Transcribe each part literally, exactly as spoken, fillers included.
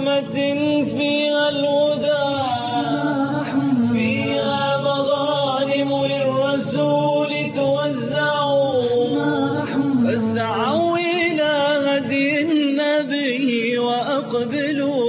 رحمة فيها الهدى فيها مغانم للرسول توزع فاسعوا إلى هدي النبي وأقبلوا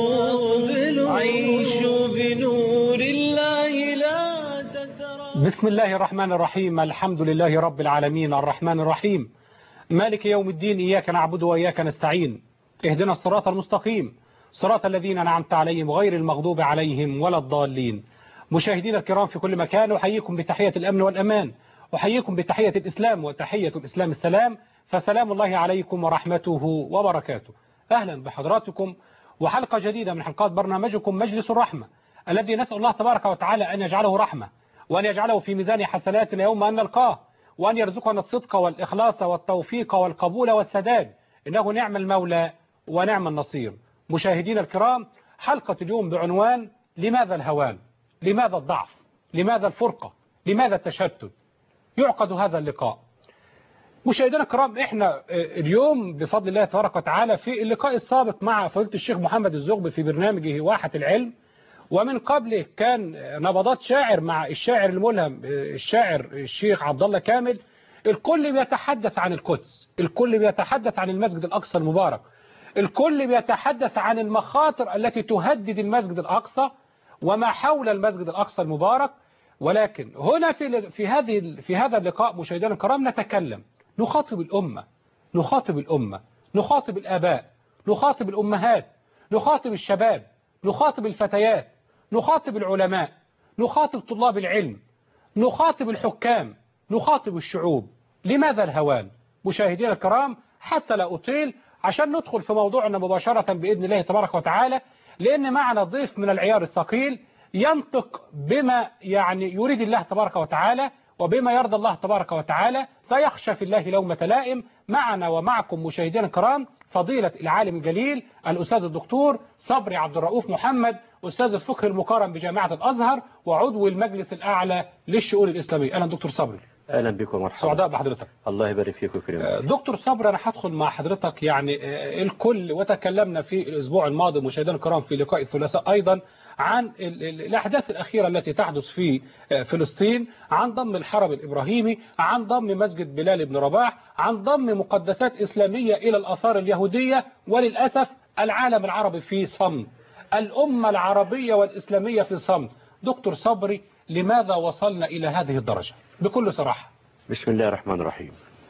عيشوا بنور الله لا تترى. بسم الله الرحمن الرحيم. الحمد لله رب العالمين الرحمن الرحيم مالك يوم الدين. إياك نعبد وإياك نستعين. اهدنا الصراط المستقيم صراط الذين أنعمت عليهم غير المغضوب عليهم ولا الضالين. مشاهدينا الكرام في كل مكان، أحييكم بتحية الأمن والأمان، أحييكم بتحية الإسلام، وتحية الإسلام السلام، فسلام الله عليكم ورحمته وبركاته. أهلا بحضراتكم وحلقة جديدة من حلقات برنامجكم مجلس الرحمة، الذي نسأل الله تبارك وتعالى أن يجعله رحمة، وأن يجعله في ميزان حسناتنا يوم أن نلقاه، وأن يرزقنا الصدق والإخلاص والتوفيق والقبول والسداد، إنه نعم المولى ونعم النصير. مشاهدينا الكرام، حلقة اليوم بعنوان لماذا الهوان؟ لماذا الضعف؟ لماذا الفرقة؟ لماذا التشتت؟ يعقد هذا اللقاء. مشاهدينا الكرام، احنا اليوم بفضل الله تبارك وتعالى في اللقاء السابق مع فضيلة الشيخ محمد الزغبي في برنامجه واحة العلم، ومن قبله كان نبضات شاعر مع الشاعر الملهم الشاعر الشيخ عبد الله كامل. الكل بيتحدث عن القدس، الكل بيتحدث عن المسجد الأقصى المبارك، الكل بيتحدث عن المخاطر التي تهدد المسجد الأقصى وما حول المسجد الأقصى المبارك. ولكن هنا في في هذه في هذا اللقاء مشاهدينا الكرام نتكلم، نخاطب الأمة، نخاطب الأمة، نخاطب الآباء، نخاطب الأمهات، نخاطب الشباب، نخاطب الفتيات، نخاطب العلماء، نخاطب طلاب العلم، نخاطب الحكام، نخاطب الشعوب. لماذا الهوان؟ مشاهدينا الكرام، حتى لا أطيل عشان ندخل في موضوعنا مباشرة بإذن الله تبارك وتعالى، لأن معنا ضيف من العيار الثقيل ينطق بما يعني يريد الله تبارك وتعالى وبما يرضى الله تبارك وتعالى، فيخشى في الله لومة لائم. معنا ومعكم مشاهدينا الكرام فضيلة العالم الجليل الأستاذ الدكتور صبري عبد الرؤوف محمد، أستاذ الفقه المقارن بجامعة الأزهر وعضو المجلس الأعلى للشؤون الإسلامية. أهلا دكتور صبري. اهلا بكم ومرحبا. سعداء بحضرتك. الله يبارك فيك ويكرمك. دكتور صبري، انا هدخل مع حضرتك يعني الكل، وتكلمنا في الاسبوع الماضي مشاهدينا الكرام في لقاء الثلاثاء ايضا عن الاحداث الاخيره التي تحدث في فلسطين، عن ضم الحرم الابراهيمي، عن ضم مسجد بلال بن رباح، عن ضم مقدسات اسلاميه الى الاثار اليهوديه. وللاسف العالم العربي في صمت، الامه العربيه والاسلاميه في صمت. دكتور صبري، لماذا وصلنا الى هذه الدرجه بكل صراحة؟ بسم الله الرحمن الرحيم.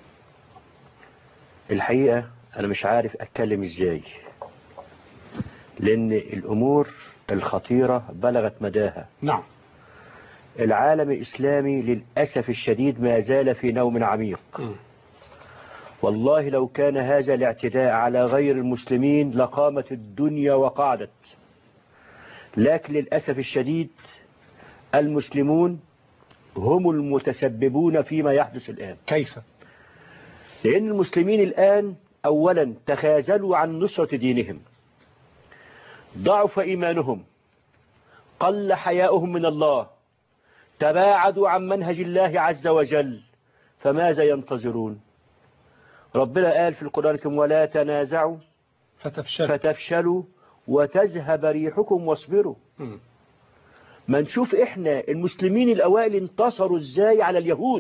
الحقيقة أنا مش عارف أتكلم إزاي، لأن الأمور الخطيرة بلغت مداها. نعم. العالم الإسلامي للأسف الشديد ما زال في نوم عميق. م. والله لو كان هذا الاعتداء على غير المسلمين لقامت الدنيا وقعدت، لكن للأسف الشديد المسلمون هم المتسببون فيما يحدث الآن. كيف؟ لأن المسلمين الآن أولا تخاذلوا عن نصرة دينهم، ضعف إيمانهم، قل حياؤهم من الله، تباعدوا عن منهج الله عز وجل، فماذا ينتظرون؟ ربنا قال في القرآن الكريم: ولا تنازعوا فتفشلوا, فتفشلوا وتذهب ريحكم واصبروا. م. ما نشوف احنا المسلمين الاوائل انتصروا ازاي على اليهود،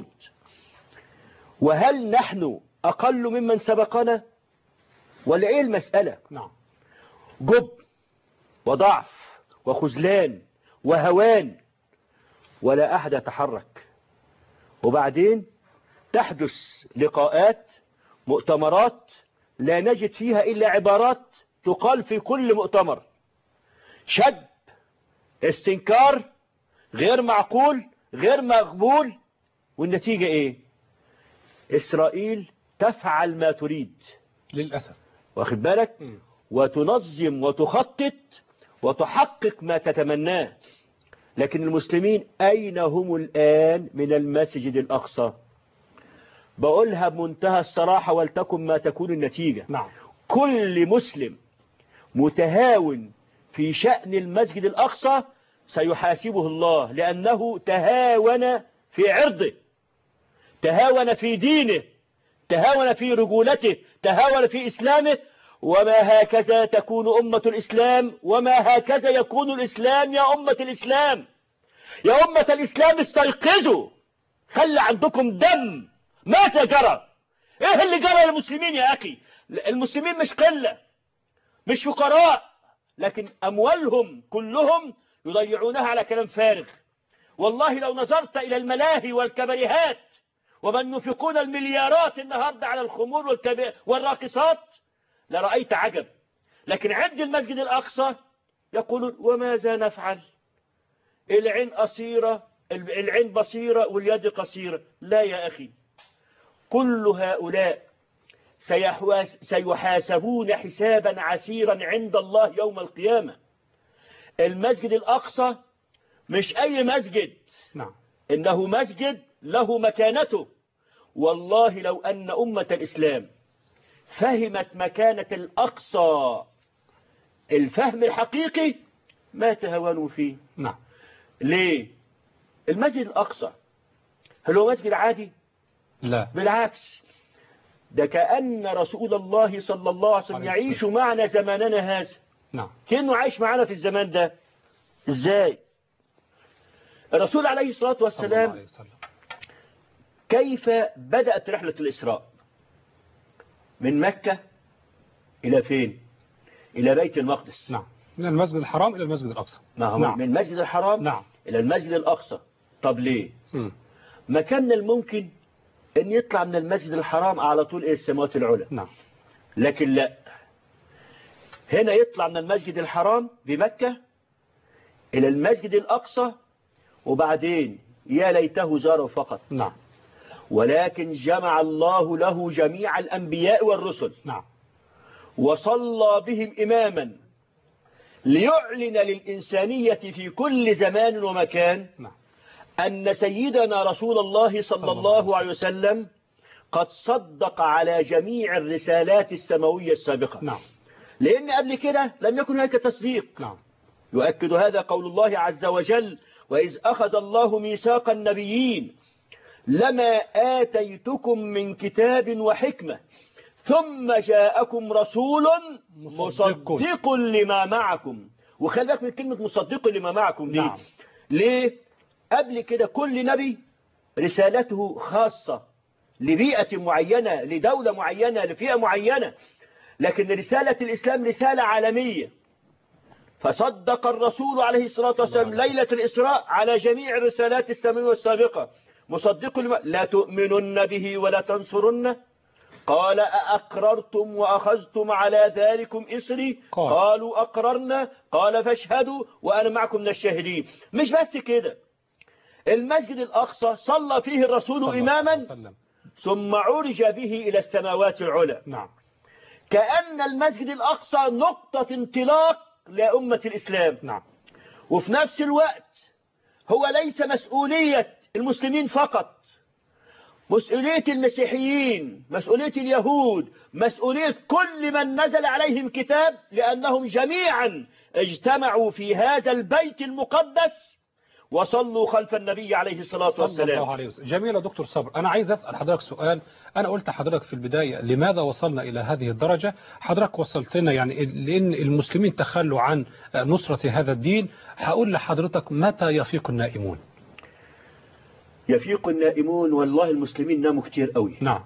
وهل نحن اقل ممن سبقنا ولا ايه المسألة؟ نعم. جب وضعف وخذلان وهوان، ولا احد يتحرك. وبعدين تحدث لقاءات، مؤتمرات لا نجد فيها الا عبارات تقال في كل مؤتمر: شد، استنكار، غير معقول، غير مقبول. والنتيجة ايه؟ اسرائيل تفعل ما تريد للأسف، واخد بالك، م. وتنظم وتخطط وتحقق ما تتمناه. لكن المسلمين اين هم الآن من المسجد الأقصى؟ بقولها بمنتهى الصراحة ولتكن ما تكون النتيجة. نعم. كل مسلم متهاون في شأن المسجد الأقصى سيحاسبه الله، لأنه تهاون في عرضه، تهاون في دينه، تهاون في رجولته، تهاون في إسلامه، وما هكذا تكون أمة الإسلام، وما هكذا يكون الإسلام يا أمة الإسلام. يا أمة الإسلام استيقظوا، خلي عندكم دم. ماذا جرى؟ إيه اللي جرى للمسلمين يا أخي؟ المسلمين مش قلة، مش فقراء، لكن أموالهم كلهم يضيعونها على كلام فارغ. والله لو نظرت إلى الملاهي والكبريهات ومن ينفقون المليارات النهاردة على الخمور والراقصات لرأيت عجب. لكن عند المسجد الأقصى يقولون وماذا نفعل؟ العين قصيرة، العين بصيرة واليد قصيرة. لا يا أخي، كل هؤلاء سيحاسبون حسابا عسيرا عند الله يوم القيامة. المسجد الأقصى مش أي مسجد، نعم، إنه مسجد له مكانته. والله لو أن أمة الإسلام فهمت مكانة الأقصى الفهم الحقيقي ما تهونوا فيه. نعم. ليه؟ المسجد الأقصى هل هو مسجد عادي؟ لا، بالعكس، ده كأن رسول الله صلى الله عليه وسلم يعيش معنا زماننا هذا. نعم. كأنه عايش معنا في الزمان ده. إزاي؟ الرسول عليه الصلاة والسلام كيف بدأت رحلة الإسراء؟ من مكة إلى فين؟ إلى بيت المقدس. نعم، من المسجد الحرام إلى المسجد الأقصى. نعم. من المسجد الحرام نعم. إلى المسجد الأقصى. طب ليه؟ م. ما كان الممكن أن يطلع من المسجد الحرام على طول إلى السماوات العلى. نعم. لكن لا، هنا يطلع من المسجد الحرام بمكة إلى المسجد الأقصى، وبعدين يا ليته زاره فقط. نعم. ولكن جمع الله له جميع الأنبياء والرسل. نعم. وصلى بهم إماما ليعلن للإنسانية في كل زمان ومكان نعم. أن سيدنا رسول الله صلى الله عليه وسلم قد صدق على جميع الرسالات السماوية السابقة. نعم. لأن قبل كده لم يكن هناك تصديق. نعم. يؤكد هذا قول الله عز وجل: وإذ أخذ الله ميثاق النبيين لما آتيتكم من كتاب وحكمة ثم جاءكم رسول مصدق, مصدق لما معكم. وخلي بالك من كلمة مصدق لما معكم دي. نعم. ليه؟ قبل كده كل نبي رسالته خاصة لبيئة معينة، لدولة معينة، لفئة معينة. لكن رسالة الإسلام رسالة عالمية. فصدق الرسول عليه الصلاة والسلام ليلة الإسراء على جميع الرسالات السماوية السابقة. مصدق لما لا تؤمنن به ولا تنصرنه قال أأقررتم وأخذتم على ذلكم إصري قال. قالوا أقررنا قال فاشهدوا وأنا معكم من الشاهدين. مش بس كده، المسجد الأقصى صلى فيه الرسول إماما ثم عرج به إلى السماوات العلى. نعم. كأن المسجد الأقصى نقطة انطلاق لأمة الإسلام. نعم. وفي نفس الوقت هو ليس مسؤولية المسلمين فقط، مسؤولية المسيحيين، مسؤولية اليهود، مسؤولية كل من نزل عليهم كتاب، لأنهم جميعا اجتمعوا في هذا البيت المقدس وصلوا خلف النبي عليه الصلاة والسلام. صلى الله عليه وسلم. جميل دكتور صبر، أنا عايز أسأل حضرتك سؤال. أنا قلت حضرتك في البداية لماذا وصلنا إلى هذه الدرجة؟ حضرتك وصلتنا يعني لأن المسلمين تخلوا عن نصرة هذا الدين. هقول لحضرتك متى يفيق النائمون؟ يفيق النائمون والله المسلمين ناموا كتير قوي. نعم.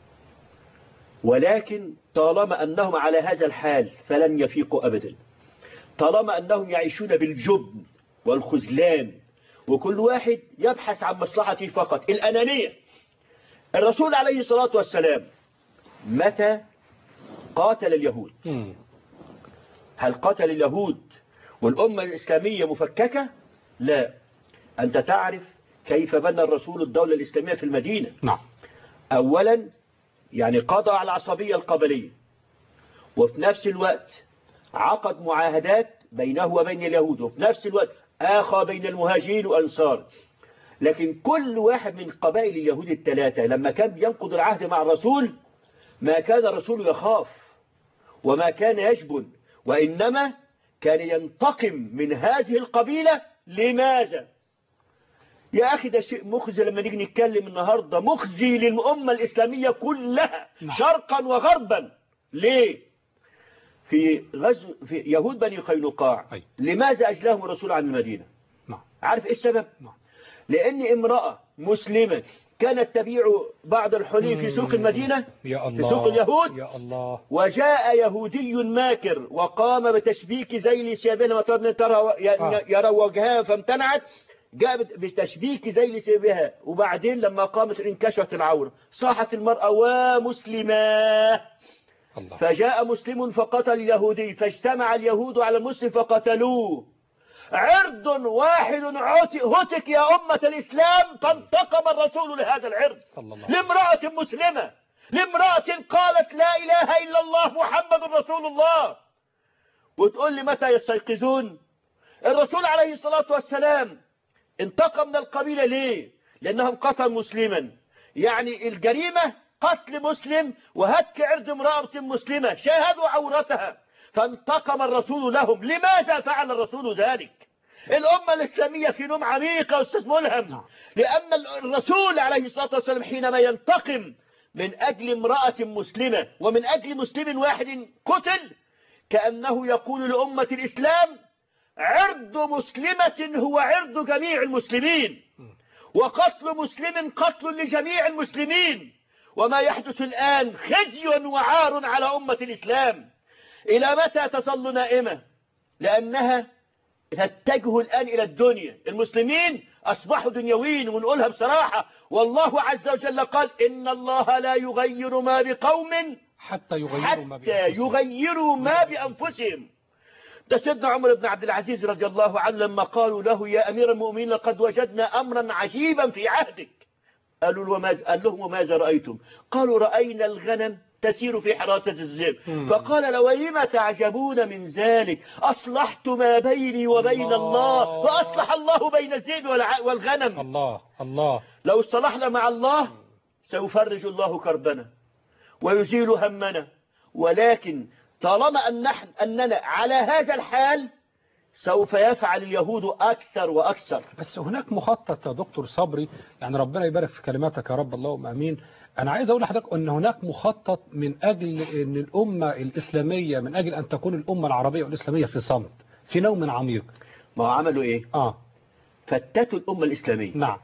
ولكن طالما أنهم على هذا الحال فلن يفيقوا أبدا. طالما أنهم يعيشون بالجبن والخذلان وكل واحد يبحث عن مصلحته فقط، الأنانية. الرسول عليه الصلاة والسلام متى قاتل اليهود؟ م. هل قاتل اليهود والأمة الإسلامية مفككة؟ لا. أنت تعرف كيف بنى الرسول الدولة الإسلامية في المدينة. نعم. أولا يعني قضى على العصبية القبلية، وفي نفس الوقت عقد معاهدات بينه وبين اليهود، وفي نفس الوقت آخى بين المهاجرين والأنصار. لكن كل واحد من قبائل اليهود الثلاثة لما كان ينقض العهد مع الرسول ما كان الرسول يخاف وما كان يجبن، وإنما كان ينتقم من هذه القبيلة. لماذا؟ يا أخي ده شيء مخزي لما نيجي نتكلم النهاردة، مخزي للأمة الإسلامية كلها. نعم. شرقا وغربا. ليه؟ في غزو في يهود بني قينقاع أي. لماذا أجلاهم الرسول عن المدينة؟ نعم. عارف إيه السبب؟ نعم. لأن امرأة مسلمة كانت تبيع بعض الحلي في سوق المدينة، يا الله. في سوق اليهود، يا الله. وجاء يهودي ماكر وقام بتشبيك ذيل ثيابها لما ترى يرى وجهها فامتنعت، جاء بتشبيك ذيل ثيابها، وبعدين لما قامت انكشفت العورة، صاحت المرأة ومسلمة، الله. فجاء مسلم فقتل اليهودي، فاجتمع اليهود على المسلم فقتلوه. عرض واحد هتك يا أمة الإسلام، فانتقم الرسول لهذا العرض لامرأة مسلمة، لامرأة قالت لا إله إلا الله محمد رسول الله. وتقول لي متى يستيقظون؟ الرسول عليه الصلاة والسلام انتقم من القبيلة ليه؟ لأنهم قتلوا مسلما، يعني الجريمة قتل مسلم وهتك عرض امرأة مسلمة شاهدوا عورتها، فانتقم الرسول لهم. لماذا فعل الرسول ذلك؟ الأمة الإسلامية في نوم عميقة أستاذ ملهم، لأن الرسول عليه الصلاة والسلام حينما ينتقم من أجل امرأة مسلمة ومن أجل مسلم واحد قتل، كأنه يقول لأمة الإسلام عرض مسلمة هو عرض جميع المسلمين، وقتل مسلم قتل لجميع المسلمين. وما يحدث الآن خزي وعار على أمة الإسلام. إلى متى تظل نائمة؟ لأنها تتجه الآن إلى الدنيا. المسلمين أصبحوا دنيويين، ونقولها بصراحة، والله عز وجل قال إن الله لا يغير ما بقوم حتى يغيروا حتى ما بأنفسهم. يغيروا ما بأنفسهم. ده سيدنا عمر بن عبد العزيز رضي الله عنه لما قالوا له يا أمير المؤمنين لقد وجدنا أمرا عجيبا في عهدك، قالوا له وماذا؟ قال لهم وماذا رأيتم؟ قالوا رأينا الغنم تسير في حراسة الذئب. فقال لو لما تعجبون من ذلك؟ أصلحت ما بيني وبين الله, الله وأصلح الله بين الذئب والغنم. الله الله. لو اصطلحنا مع الله سيفرج الله كربنا ويزيل همنا، ولكن طالما أن نحن أننا على هذا الحال سوف يفعل اليهود أكثر وأكثر. بس هناك مخطط يا دكتور صبري، يعني ربنا يبارك في كلماتك يا رب، اللهم امين. أنا عايز أقول لحضرتك أن هناك مخطط من أجل أن الأمة الإسلامية، من أجل أن تكون الأمة العربية والإسلامية في صمت، في نوم عميق. ما عملوا إيه؟ آه فتتوا الأمة الإسلامية. نعم.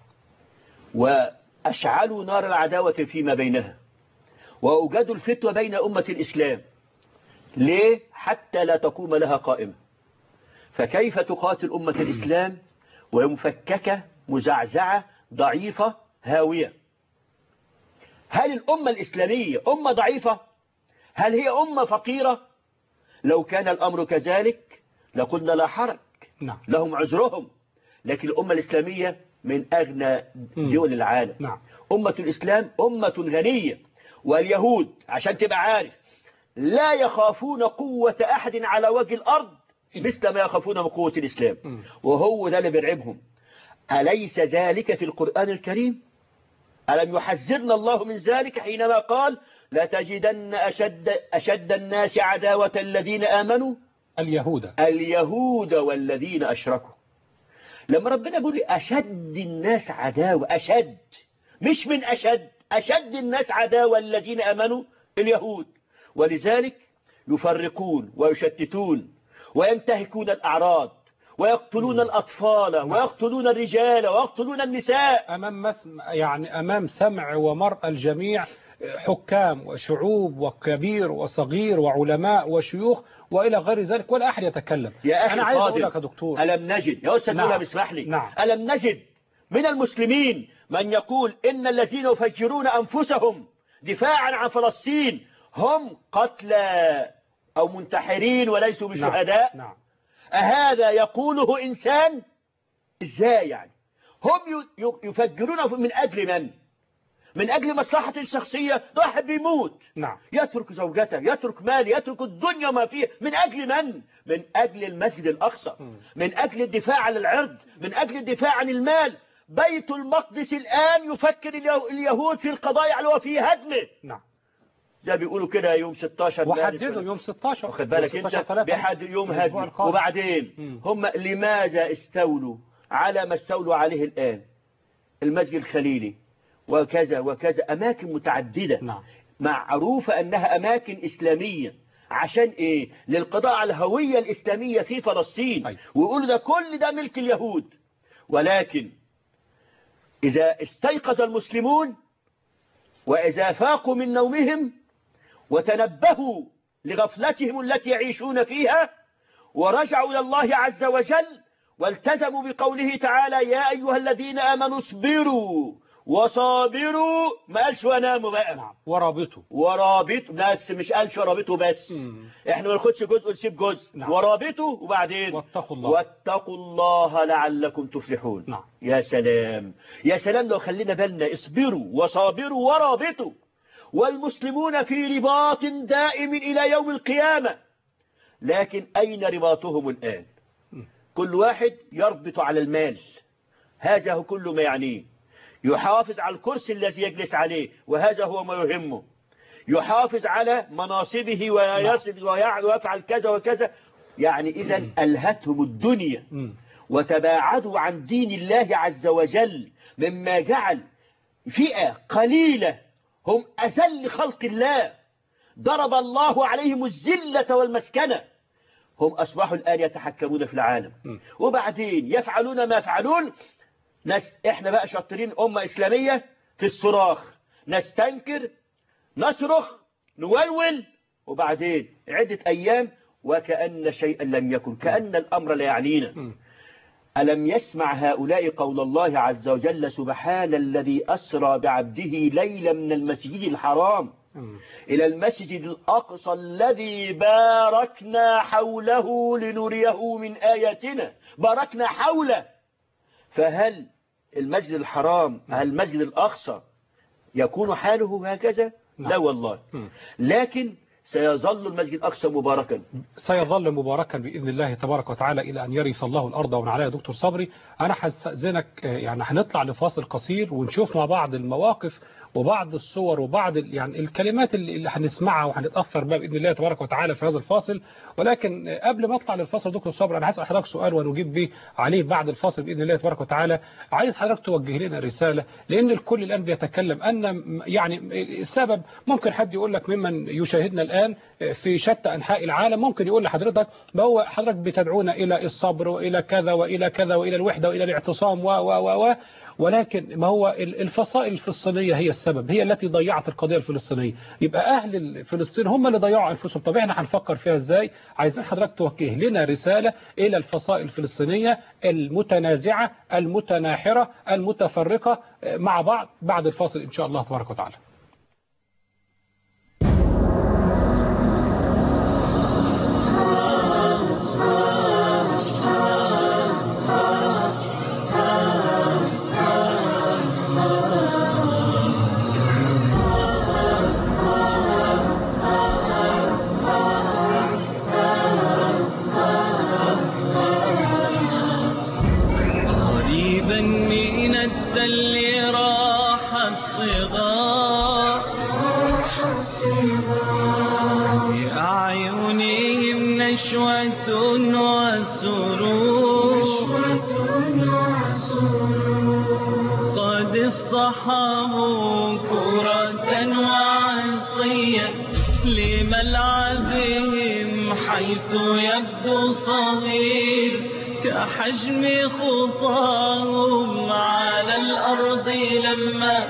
وأشعلوا نار العداوة فيما بينها، وأوجدوا الفتوى بين أمة الإسلام. ليه؟ حتى لا تقوم لها قائمة. فكيف تقاتل أمة الإسلام وهي مفككة مزعزعة ضعيفة هاوية؟ هل الأمة الإسلامية أمة ضعيفة؟ هل هي أمة فقيرة؟ لو كان الأمر كذلك لقلنا لا حرج، نعم. لهم عذرهم، لكن الأمة الإسلامية من أغنى دول العالم. نعم. أمة الإسلام أمة غنية. واليهود عشان تبقى عارف لا يخافون قوة أحد على وجه الأرض مثل ما يخافون من قوة الإسلام، وهو ده اللي بيرعبهم. أليس ذلك في القرآن الكريم؟ ألم يحذرنا الله من ذلك حينما قال لتجدن أشد, أشد الناس عداوة الذين آمنوا اليهود اليهود والذين أشركوا. لما ربنا يقول أشد الناس عداوة، أشد مش من أشد، أشد الناس عداوة الذين آمنوا اليهود. ولذلك يفرقون ويشتتون وينتهكون الأعراض ويقتلون الأطفال ويقتلون الرجال ويقتلون النساء أمام مسم يعني أمام سمع ومرأة الجميع، حكام وشعوب وكبير وصغير وعلماء وشيوخ وإلى غير ذلك، ولا أحد يتكلم. يا أخي أنا عايز أقول لك يا دكتور، ألم نجد يا أستاذ نعم. بسمح لي نعم. ألم نجد من المسلمين من يقول إن الذين يفجرون أنفسهم دفاعا عن فلسطين هم قتلى أو منتحرين وليسوا بشهداء؟ نعم. نعم. أهذا يقوله إنسان؟ إزاي يعني؟ هم يفجرون من أجل من؟ من أجل مصلحة الشخصية. واحد بيموت، نعم. يترك زوجته، يترك ماله، يترك الدنيا ما فيه. من أجل من؟ من أجل المسجد الأقصى، من أجل الدفاع عن العرض، من أجل الدفاع عن المال. بيت المقدس الآن يفكر اليهود في القضاء على وفي هدمه. نعم. زي بيقولوا كده يوم ستاشر وحددوا يوم ستاشر، واخد بالك انت بحد يوم هدم. وبعدين مم. هم لماذا استولوا على ما استولوا عليه الآن؟ المسجد الخليلي وكذا وكذا، أماكن متعددة. نعم. معروفة أنها أماكن إسلامية، عشان ايه؟ للقضاء على الهوية الإسلامية في فلسطين. أي. ويقولوا ده كل ده ملك اليهود. ولكن إذا استيقظ المسلمون وإذا فاقوا من نومهم وتنبهوا لغفلتهم التي يعيشون فيها ورجعوا إلى الله عز وجل والتزموا بقوله تعالى يا أيها الذين آمنوا اصبروا وصابروا، ما قالش وناموا بقى. نعم. ورابطوا ورابطوا بس، مش قالش ورابطوا بس. مم. احنا ما ناخدش جزء ونسيب جزء. نعم. ورابطوا وبعدين واتقوا الله واتقوا الله لعلكم تفلحون. نعم. يا سلام يا سلام لو خلينا بالنا اصبروا وصابروا ورابطوا، والمسلمون في رباط دائم إلى يوم القيامة. لكن أين رباطهم الآن؟ كل واحد يربط على المال، هذا هو كل ما يعنيه. يحافظ على الكرسي الذي يجلس عليه وهذا هو ما يهمه. يحافظ على مناصبه ويصل ويفعل كذا وكذا. يعني إذا ألهتهم الدنيا وتباعدوا عن دين الله عز وجل، مما جعل فئة قليلة هم أذل خلق الله ضرب الله عليهم الذلة والمسكنة، هم أصبحوا الآن يتحكمون في العالم. وبعدين يفعلون ما يفعلون. ناس احنا بقى شاطرين أمة إسلامية في الصراخ، نستنكر نصرخ نولول، وبعدين عدة أيام وكأن شيئا لم يكن، كأن الأمر لا يعنينا. ألم يسمع هؤلاء قول الله عز وجل سبحان الذي أسرى بعبده ليلا من المسجد الحرام إلى المسجد الأقصى الذي باركنا حوله لنريه من آياتنا. باركنا حوله. فهل المسجد الحرام هل المسجد الأقصى يكون حاله هكذا؟ لا والله. لكن سيظل المسجد الأقصى مباركا، سيظل مباركا بإذن الله تبارك وتعالى إلى أن يرث الله الأرض ومن عليها. دكتور صبري أنا هستأذنك، يعني هنطلع لفاصل قصير ونشوف مع بعض المواقف وبعض الصور وبعض يعني الكلمات اللي هنسمعها وهنتأثر بها بإذن الله تبارك وتعالى في هذا الفاصل. ولكن قبل ما أطلع للفاصل دكتور صبري أنا هسأل حضرتك سؤال ونجيب به عليه بعد الفاصل بإذن الله تبارك وتعالى. عايز حضرتك توجه لنا رسالة، لأن الكل الآن بيتكلم أن يعني السبب ممكن حد يقول لك ممن يشاهدنا الآن في شتى أنحاء العالم، ممكن يقول لحضرتك ما هو حضرتك بتدعونا إلى الصبر وإلى كذا وإلى كذا وإلى الوحدة وإلى الاعتصام و و و ولكن ما هو الفصائل الفلسطينية هي السبب، هي التي ضيعت القضية الفلسطينية. يبقى أهل فلسطين هم اللي ضيعوا أنفسهم. طب احنا هنفكر فيها إزاي؟ عايزين حضرتك توجه لنا رسالة إلى الفصائل الفلسطينية المتنازعة المتناحرة المتفرقة مع بعض بعد الفاصل إن شاء الله تبارك وتعالى. قد اصطحبوا كرة وعصيا لملعبهم حيث يبدو صغير كحجم خطاهم على الأرض لما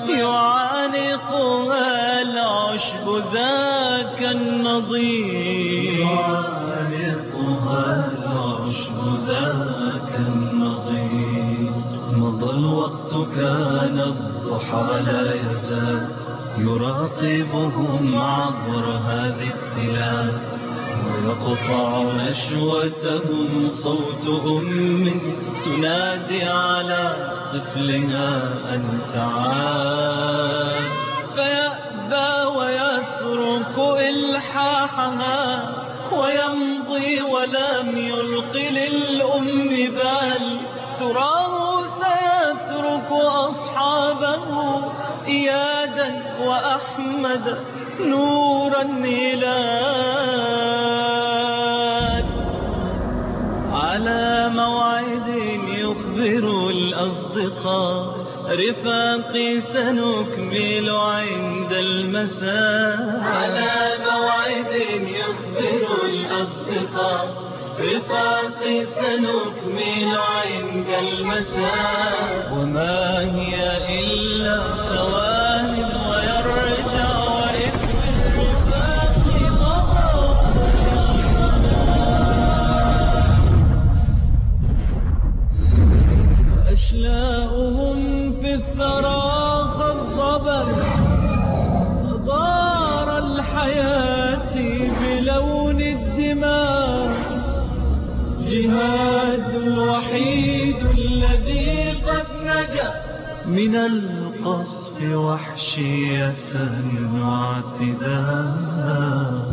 يعانقها العشب ذاك النظير. يعانقها العشب ذاك النظير. مضى الوقت كان الضحى لا يزال يراقبهم عبر هذه التلال ويقطع نشوتهم صوت أم تنادي على طفلها أن تعال فيأبى ويترك إلحاحها ويمضي ولم يلق للأم بال تراه سيترك أصحابه إيادا وأحمد نور الهلال على موعد يخبر الأصدقاء رفاقي سنكمل عند المساء على موعد يخبر يخبر الأصدقاء رفاقي سنكمل عند المساء وما هي إلا ثوان ويرجع ويكبر رفاقي وأشلاؤهم في الثرى خضبت دار الحياة بلون الدماء جهاد الوحيد الذي قد نجا من القصف وحشية واعتداء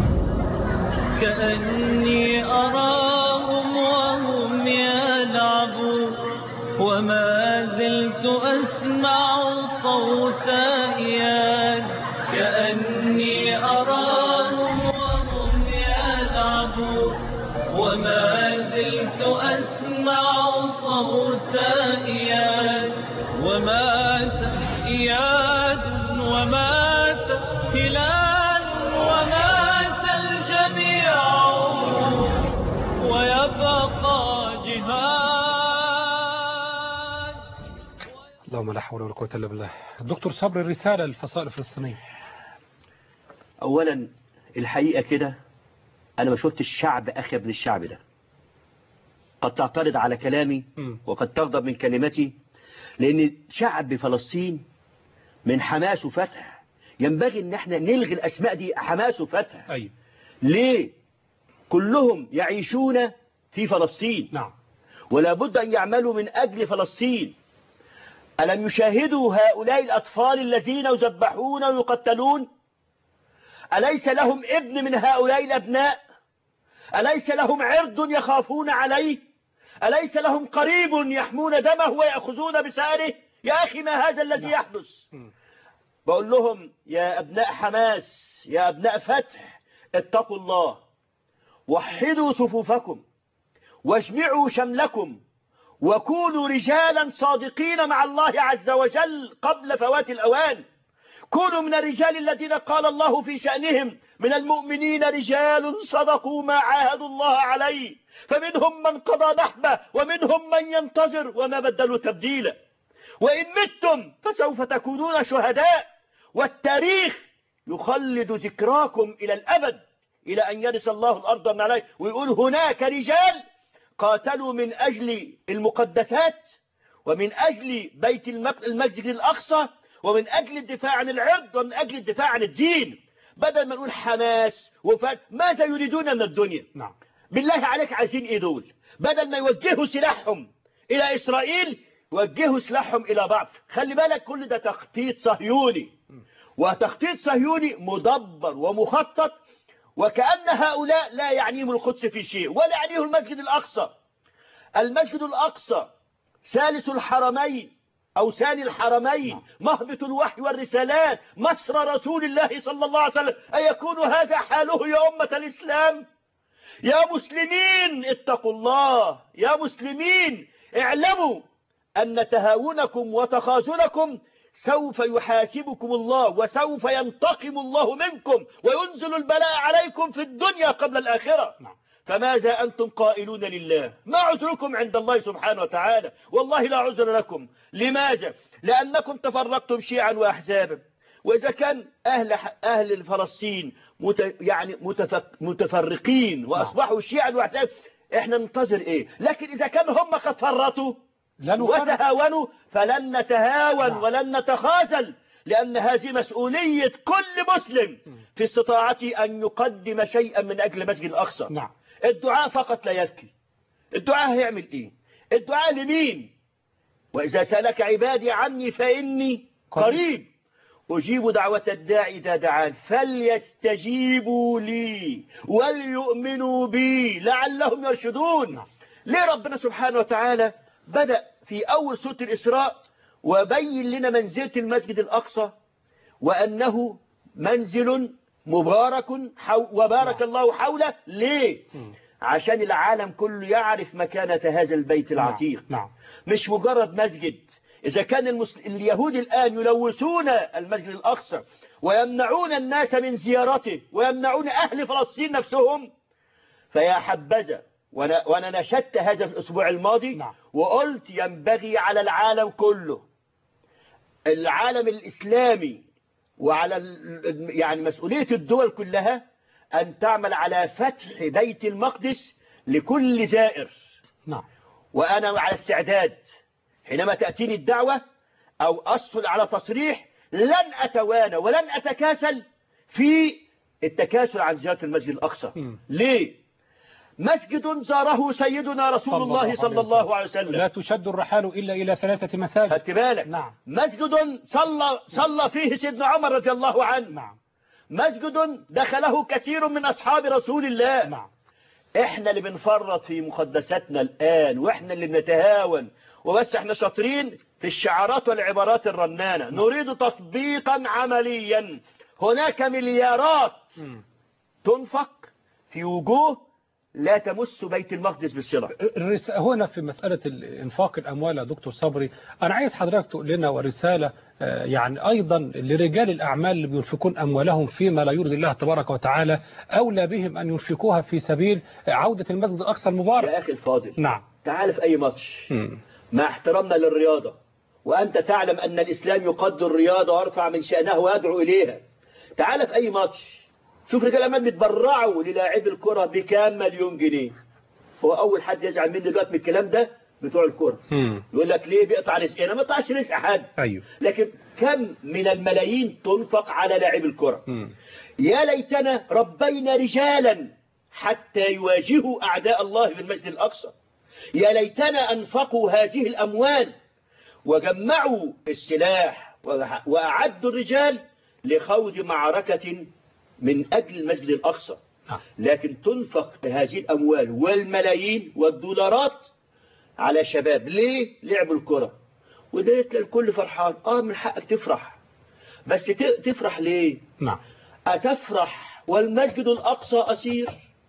كأني أراهم وهم يلعبون وما زلت أسمع صوت إياد كأني أراهم وهم يلعبون وما زلت أسمع صوت إياد ومات إياد ومات هلال ومات الجميع ويبقى جهاد. اللهم لا حول ولا قوة إلا بالله. الدكتور صبري، الرسالة للفصائل الفلسطينية. أولا الحقيقة كده أنا ما شفت الشعب أخيب من الشعب ده. قد تعترض على كلامي وقد تغضب من كلمتي، لأن شعب فلسطين من حماس وفتح ينبغي أن احنا نلغي الأسماء دي، حماس وفتح. أيوة. ليه؟ كلهم يعيشون في فلسطين. نعم. ولا بد أن يعملوا من أجل فلسطين. ألم يشاهدوا هؤلاء الأطفال الذين يذبحون ويقتلون؟ أليس لهم ابن من هؤلاء الأبناء؟ أليس لهم عرض يخافون عليه؟ أليس لهم قريب يحمون دمه ويأخذون بساره؟ يا أخي ما هذا الذي يحدث؟ بقول لهم يا أبناء حماس، يا أبناء فتح، اتقوا الله، وحدوا صفوفكم، واجمعوا شملكم، وكونوا رجالا صادقين مع الله عز وجل قبل فوات الأوان. كونوا من الرجال الذين قال الله في شأنهم: من المؤمنين رجال صدقوا ما عاهدوا الله عليه، فمنهم من قضى نحبه ومنهم من ينتظر وما بدلوا تبديلا. وإن متم فسوف تكونون شهداء، والتاريخ يخلد ذكراكم إلى الأبد، إلى أن يرث الله الأرض من عليه. ويقول هناك رجال قاتلوا من أجل المقدسات، ومن أجل بيت المسجد الأقصى، ومن أجل الدفاع عن العرض، ومن أجل الدفاع عن الدين. بدل ما نقول حماس وفات، ماذا يريدون من الدنيا؟ نعم. بالله عليك عايزين إيه دول؟ بدل ما يوجهوا سلاحهم إلى إسرائيل يوجهوا سلاحهم إلى بعض. خلي بالك كل ده تخطيط صهيوني، وتخطيط صهيوني مدبر ومخطط، وكأن هؤلاء لا يعنيهم القدس في شيء ولا يعنيه المسجد الأقصى. المسجد الأقصى ثالث الحرمين أو ثاني الحرمين، مهبط الوحي والرسالات، مسرى رسول الله صلى الله عليه وسلم. أيكون هذا حاله يا أمة الإسلام؟ يا مسلمين اتقوا الله، يا مسلمين اعلموا أن تهاونكم وتخاذلكم سوف يحاسبكم الله، وسوف ينتقم الله منكم وينزل البلاء عليكم في الدنيا قبل الآخرة. فماذا أنتم قائلون لله؟ ما عذركم عند الله سبحانه وتعالى؟ والله لا عذر لكم. لماذا؟ لأنكم تفرقتم شيعا وأحزابا. وإذا كان أهل أهل فلسطين مت يعني متفرقين وأصبحوا شيعا وأحزابا، إحنا ننتظر إيه؟ لكن إذا كان هم قد فرطوا وتهاونوا فلن نتهاون ولن نتخاذل، لأن هذه مسؤولية كل مسلم في استطاعته أن يقدم شيئا من أجل مسجد الأقصى. نعم. الدعاء فقط لا يكفي. الدعاء هيعمل إيه؟ الدعاء لمين؟ وإذا سألك عبادي عني فإني قريب أجيب دعوة الداعي إذا دعان فليستجيبوا لي وليؤمنوا بي لعلهم يرشدون. ليه ربنا سبحانه وتعالى بدأ في أول سورة الإسراء وبين لنا منزلة المسجد الأقصى وأنه منزل مبارك وبارك الله حوله؟ ليه؟ عشان العالم كله يعرف مكانة هذا البيت العتيق. نعم. مش مجرد مسجد. إذا كان المسل... اليهود الآن يلوثون المسجد الأقصى ويمنعون الناس من زيارته ويمنعون أهل فلسطين نفسهم، فيا حبذا. وأنا, وأنا نشدت هذا في الأسبوع الماضي. نعم. وقلت ينبغي على العالم كله، العالم الإسلامي، وعلى يعني مسؤولية الدول كلها أن تعمل على فتح بيت المقدس لكل زائر. نعم. وأنا على استعداد حينما تأتيني الدعوة أو أصل على تصريح لن أتوانى ولن أتكاسل في التكاسل عن زيارة المسجد الأقصى. م. ليه؟ مسجد زاره سيدنا رسول الله صلى الله عليه وسلم. لا تشد الرحال إلا إلى ثلاثة مساجد. خدت بالك؟ نعم. مسجد صلى صلى فيه سيدنا عمر رضي الله عنه. نعم. مسجد دخله كثير من أصحاب رسول الله. نعم. احنا اللي بنفرط في مقدساتنا الآن، واحنا اللي بنتهاون وبس. احنا شاطرين في الشعارات والعبارات الرنانة. نريد تطبيقا عمليا. هناك مليارات م. تنفق في وجوه لا تمس بيت المقدس بالصلة. هنا في مسألة انفاق الأموال يا دكتور صبري، أنا عايز حضرتك تقول لنا ورسالة يعني أيضا لرجال الأعمال اللي بينفقون أموالهم فيما لا يرضي الله تبارك وتعالى، أولى بهم أن ينفقوها في سبيل عودة المسجد الأقصى المبارك. يا أخي الفاضل، نعم. تعال في أي ماتش م. مع احترامنا للرياضة، وأنت تعلم أن الإسلام يقدر الرياضة ويرفع من شأنها ويدعو إليها. تعال في أي ماتش شوف رجال الأعمال بيتبرعوا للاعبي الكرة بكام مليون جنيه. هو أول حد يزعل مني دلوقتي من الكلام ده بتوع الكرة. يقول لك ليه بيقطع رزقنا؟ ما بيقطعش رزق حد. أيوه. لكن كم من الملايين تنفق على لاعبي الكرة. م. يا ليتنا ربينا رجالا حتى يواجهوا أعداء الله في المسجد الأقصى. يا ليتنا أنفقوا هذه الأموال وجمعوا السلاح وأعدوا الرجال لخوض معركة من أجل المسجد الأقصى. لكن تنفق هذه الأموال والملايين والدولارات على شباب. ليه؟ لعبوا الكرة. وده الكل فرحان. آه من حقك تفرح، بس تفرح ليه؟ نعم. أتفرح والمسجد الأقصى أسير؟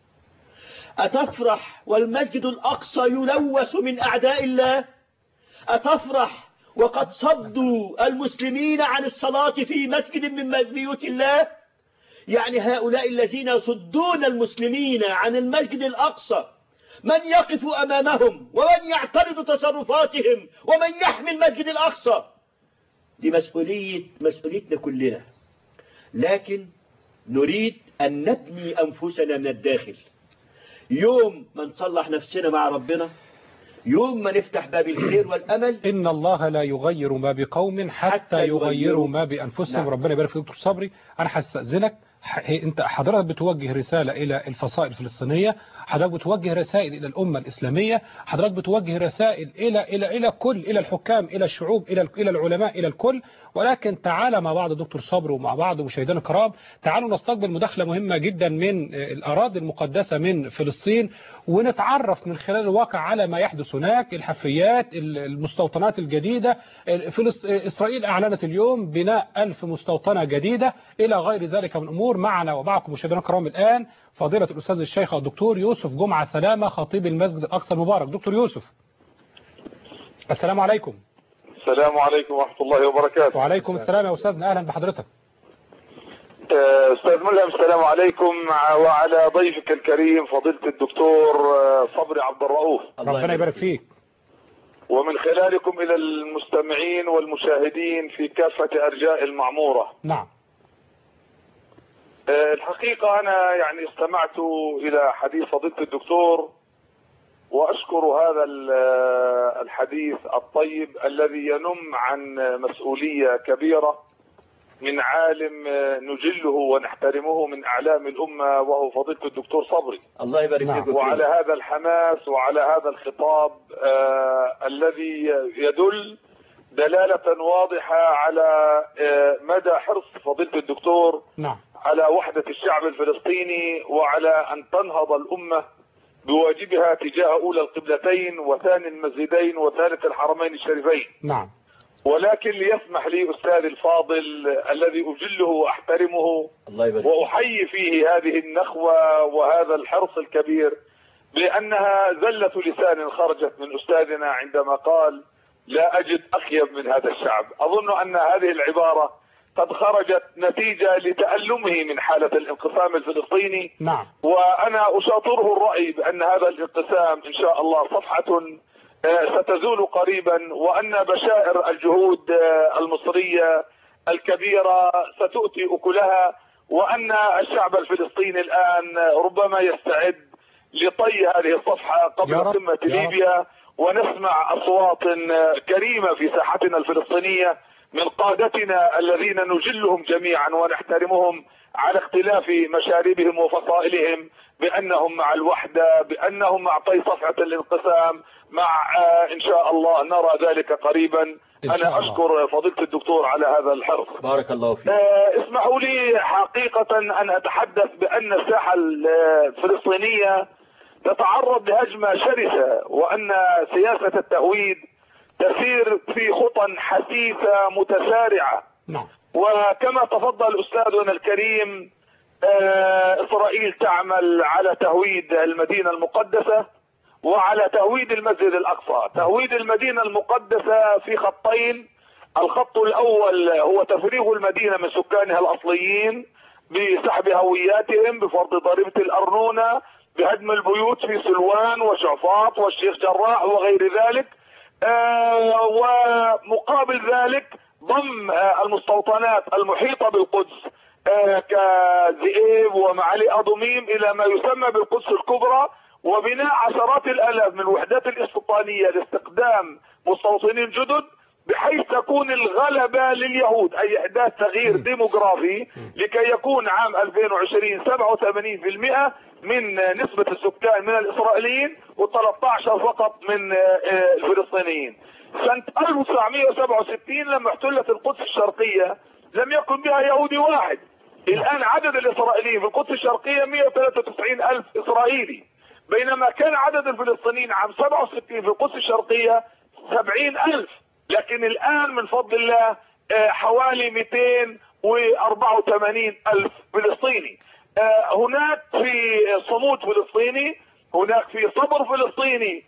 أتفرح والمسجد الأقصى يلوث من أعداء الله؟ أتفرح وقد صدوا المسلمين عن الصلاة في مسجد من بيوت الله؟ يعني هؤلاء الذين يصدون المسلمين عن المسجد الأقصى، من يقف أمامهم ومن يعترض تصرفاتهم ومن يحمي المسجد الأقصى؟ دي مسؤولية مسؤوليتنا كلنا. لكن نريد أن نبني أنفسنا من الداخل. يوم ما نصلح نفسنا مع ربنا، يوم ما نفتح باب الخير والأمل. إن الله لا يغير ما بقوم حتى, حتى يغيروا ما بأنفسهم. نعم. ربنا يبارك في دكتور صبري. أنا هستأذنك، انت حضرتك بتوجه رسالة الى الفصائل الفلسطينية، حضرتك بتوجه رسائل الى الامة الاسلامية، حضرتك بتوجه رسائل الى الى الى كل الى الحكام، الى الشعوب، الى الى العلماء، الى الكل. ولكن تعالى مع بعض دكتور صبري ومع بعض مشاهدينا الكرام، تعالوا نستقبل مداخلة مهمة جدا من الاراضي المقدسة من فلسطين، ونتعرف من خلال الواقع على ما يحدث هناك، الحفريات، المستوطنات الجديدة. اسرائيل اعلنت اليوم بناء ألف مستوطنة جديدة الى غير ذلك من امور. معنا ومعكم مشاهدينا الكرام الآن فضيلة الأستاذ الشيخ الدكتور يوسف جمعة سلامة، خطيب المسجد الأقصى المبارك. دكتور يوسف، السلام عليكم. السلام عليكم ورحمة الله وبركاته. وعليكم السلام يا أستاذنا، أهلا بحضرتك. أستاذ ملهم، السلام عليكم، وعلى ضيفك الكريم فضيلة الدكتور صبري عبد الرؤوف. ربنا يبارك فيك. ومن خلالكم إلى المستمعين والمشاهدين في كافة أرجاء المعمورة. نعم. الحقيقة أنا يعني استمعت إلى حديث فضيلة الدكتور، وأشكر هذا الحديث الطيب الذي ينم عن مسؤولية كبيرة من عالم نجله ونحترمه من أعلام الأمة، وهو فضيلة الدكتور صبري. الله يبارك فيك. وعلى هذا الحماس وعلى هذا الخطاب آه الذي يدل دلالة واضحة على آه مدى حرص فضيلة الدكتور نعم. على وحدة الشعب الفلسطيني، وعلى أن تنهض الأمة بواجبها تجاه أولى القبلتين وثاني المسجدين وثالث الحرمين الشريفين. نعم. ولكن ليسمح لي أستاذي الفاضل الذي أجله وأحترمه وأحيي فيه هذه النخوة وهذا الحرص الكبير، لأنها زلة لسان خرجت من أستاذنا عندما قال لا أجد أخيب من هذا الشعب. أظن أن هذه العبارة قد خرجت نتيجة لتألمه من حالة الانقسام الفلسطيني. نعم. وأنا أشاطره الرأي بأن هذا الانقسام إن شاء الله صفحة ستزول قريبا، وأن بشائر الجهود المصرية الكبيرة ستؤتي أكلها، وأن الشعب الفلسطيني الآن ربما يستعد لطي هذه الصفحة قبل قمة ليبيا، ونسمع أصوات كريمة في ساحتنا الفلسطينية من قادتنا الذين نجلهم جميعا ونحترمهم على اختلاف مشاربهم وفصائلهم، بأنهم مع الوحدة، بأنهم مع طي صفحة الانقسام، مع إن شاء الله نرى ذلك قريبا. أنا أشكر فضيلة الدكتور على هذا الحرص. بارك الله فيك. اسمحوا لي حقيقة أن أتحدث بأن الساحة الفلسطينية تتعرض لهجمة شرسة، وأن سياسة التهويد تسير في خطى حثيثة متسارعة. نعم. وكما تفضل أستاذنا الكريم، إسرائيل تعمل على تهويد المدينة المقدسة وعلى تهويد المسجد الأقصى. تهويد المدينة المقدسة في خطين. الخط الأول هو تفريغ المدينة من سكانها الأصليين بسحب هوياتهم، بفرض ضريبة الأرنونة، بهدم البيوت في سلوان وشعفاط والشيخ جراح وغير ذلك. آه ومقابل ذلك ضم آه المستوطنات المحيطة بالقدس آه كذئيب ومعالي أضميم إلى ما يسمى بالقدس الكبرى، وبناء عشرات الآلاف من الوحدات الاستيطانية لاستقدام مستوطنين جدد، بحيث تكون الغلبة لليهود، أي إحداث تغيير ديموغرافي لكي يكون عام ألفين وعشرين سبعة وثمانين بالمئة من نسبة السكان من الإسرائيليين وثلاثة عشر فقط من الفلسطينيين. سنة ألف وتسعمئة وسبعة وستين لما احتلت القدس الشرقية لم يكن بها يهودي واحد. الآن عدد الإسرائيليين في القدس الشرقية مئة وثلاثة وتسعين ألف إسرائيلي، بينما كان عدد الفلسطينيين عام سبعة وستين في القدس الشرقية سبعين ألف. لكن الآن من فضل الله حوالي مئتين وأربعة وثمانين ألف فلسطيني. هناك في صمود فلسطيني، هناك في صبر فلسطيني،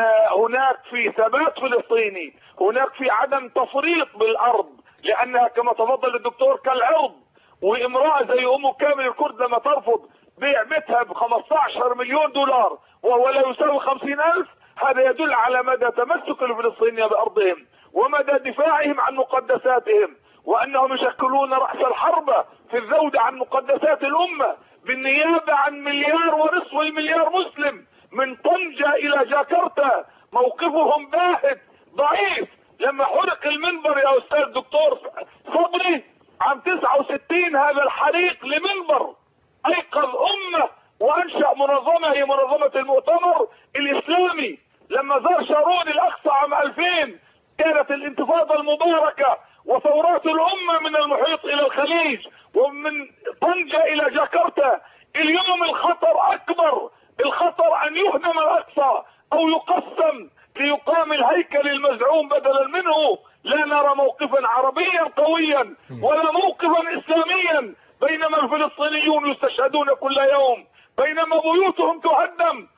هناك في ثبات فلسطيني، هناك في عدم تفريط بالأرض، لأنها كما تفضل الدكتور كالعرض. وامرأة زي أم كامل الكرد لما ترفض بيع بيتها ب خمسة عشر مليون دولار وهو لا يساوي خمسين ألف، هذا يدل على مدى تمسك الفلسطينيين بأرضهم ومدى دفاعهم عن مقدساتهم، وأنهم يشكلون رأس الحربة في الذود عن مقدسات الأمة، بالنيابة عن مليار ونصف المليار مسلم من طنجة إلى جاكرتا. موقفهم باهت ضعيف. لما حرق المنبر يا أستاذ دكتور صبري عام تسعة وستين، هذا الحريق لمنبر أيقظ أمة وأنشأ منظمة هي منظمة المؤتمر الإسلامي. لما زار شارون الأقصى عام ألفين كانت الانتفاضة المباركة وثورات الأمة من المحيط إلى الخليج ومن طنجة إلى جاكرتا. اليوم الخطر أكبر، الخطر أن يهدم الأقصى أو يقسم ليقام الهيكل المزعوم بدلا منه. لا نرى موقفا عربيا قويا ولا موقفا إسلاميا، بينما الفلسطينيون يستشهدون كل يوم، بينما بيوتهم تهدم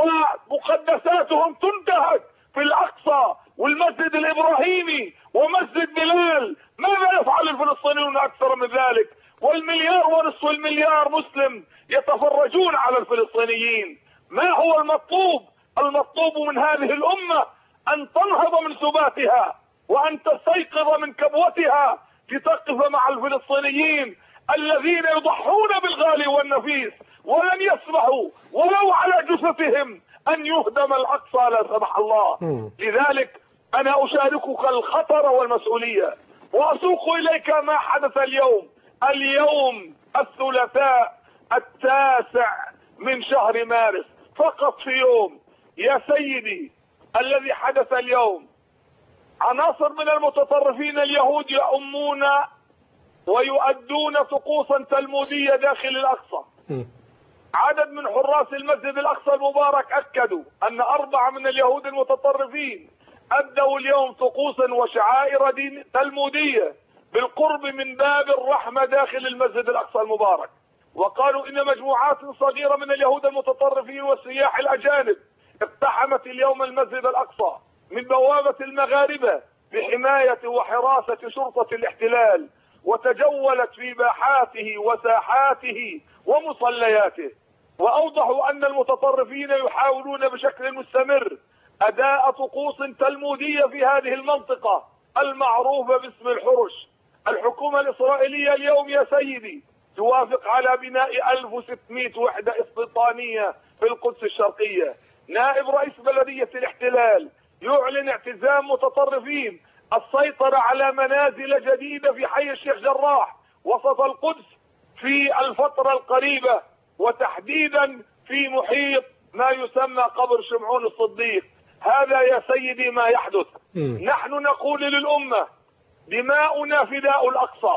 ومقدساتهم تنتهك في الأقصى والمسجد الإبراهيمي ومسجد بلال. ماذا يفعل الفلسطينيون أكثر من ذلك؟ والمليار ونصف المليار مسلم يتفرجون على الفلسطينيين. ما هو المطلوب؟ المطلوب من هذه الأمة أن تنهض من سباتها وأن تستيقظ من كبوتها لتقف مع الفلسطينيين الذين يضحون بالغالي والنفيس ولن يسمحوا ولو على جثثهم أن يهدم الأقصى لا سمح الله. لذلك أنا أشاركك الخطر والمسؤولية وأسوق إليك ما حدث اليوم. اليوم الثلاثاء التاسع من شهر مارس، فقط في يوم يا سيدي الذي حدث اليوم، عناصر من المتطرفين اليهود يؤمون ويؤدون طقوسا تلمودية داخل الأقصى. عدد من حراس المسجد الأقصى المبارك أكدوا أن أربعة من اليهود المتطرفين أدوا اليوم طقوسا وشعائر دين تلمودية بالقرب من باب الرحمة داخل المسجد الأقصى المبارك، وقالوا إن مجموعات صغيرة من اليهود المتطرفين والسياح الأجانب اقتحمت اليوم المسجد الأقصى من بوابة المغاربة بحماية وحراسة شرطة الاحتلال، وتجولت في باحاته وساحاته ومصلياته، وأوضحوا أن المتطرفين يحاولون بشكل مستمر أداء طقوس تلمودية في هذه المنطقة المعروفة باسم الحرش. الحكومة الإسرائيلية اليوم يا سيدي توافق على بناء ألف وستمائة وحدة استيطانية في القدس الشرقية. نائب رئيس بلدية الاحتلال يعلن اعتزام متطرفين السيطرة على منازل جديدة في حي الشيخ جراح وسط القدس في الفترة القريبة، وتحديدا في محيط ما يسمى قبر شمعون الصديق. هذا يا سيدي ما يحدث. م. نحن نقول للأمة دماؤنا فداء الأقصى،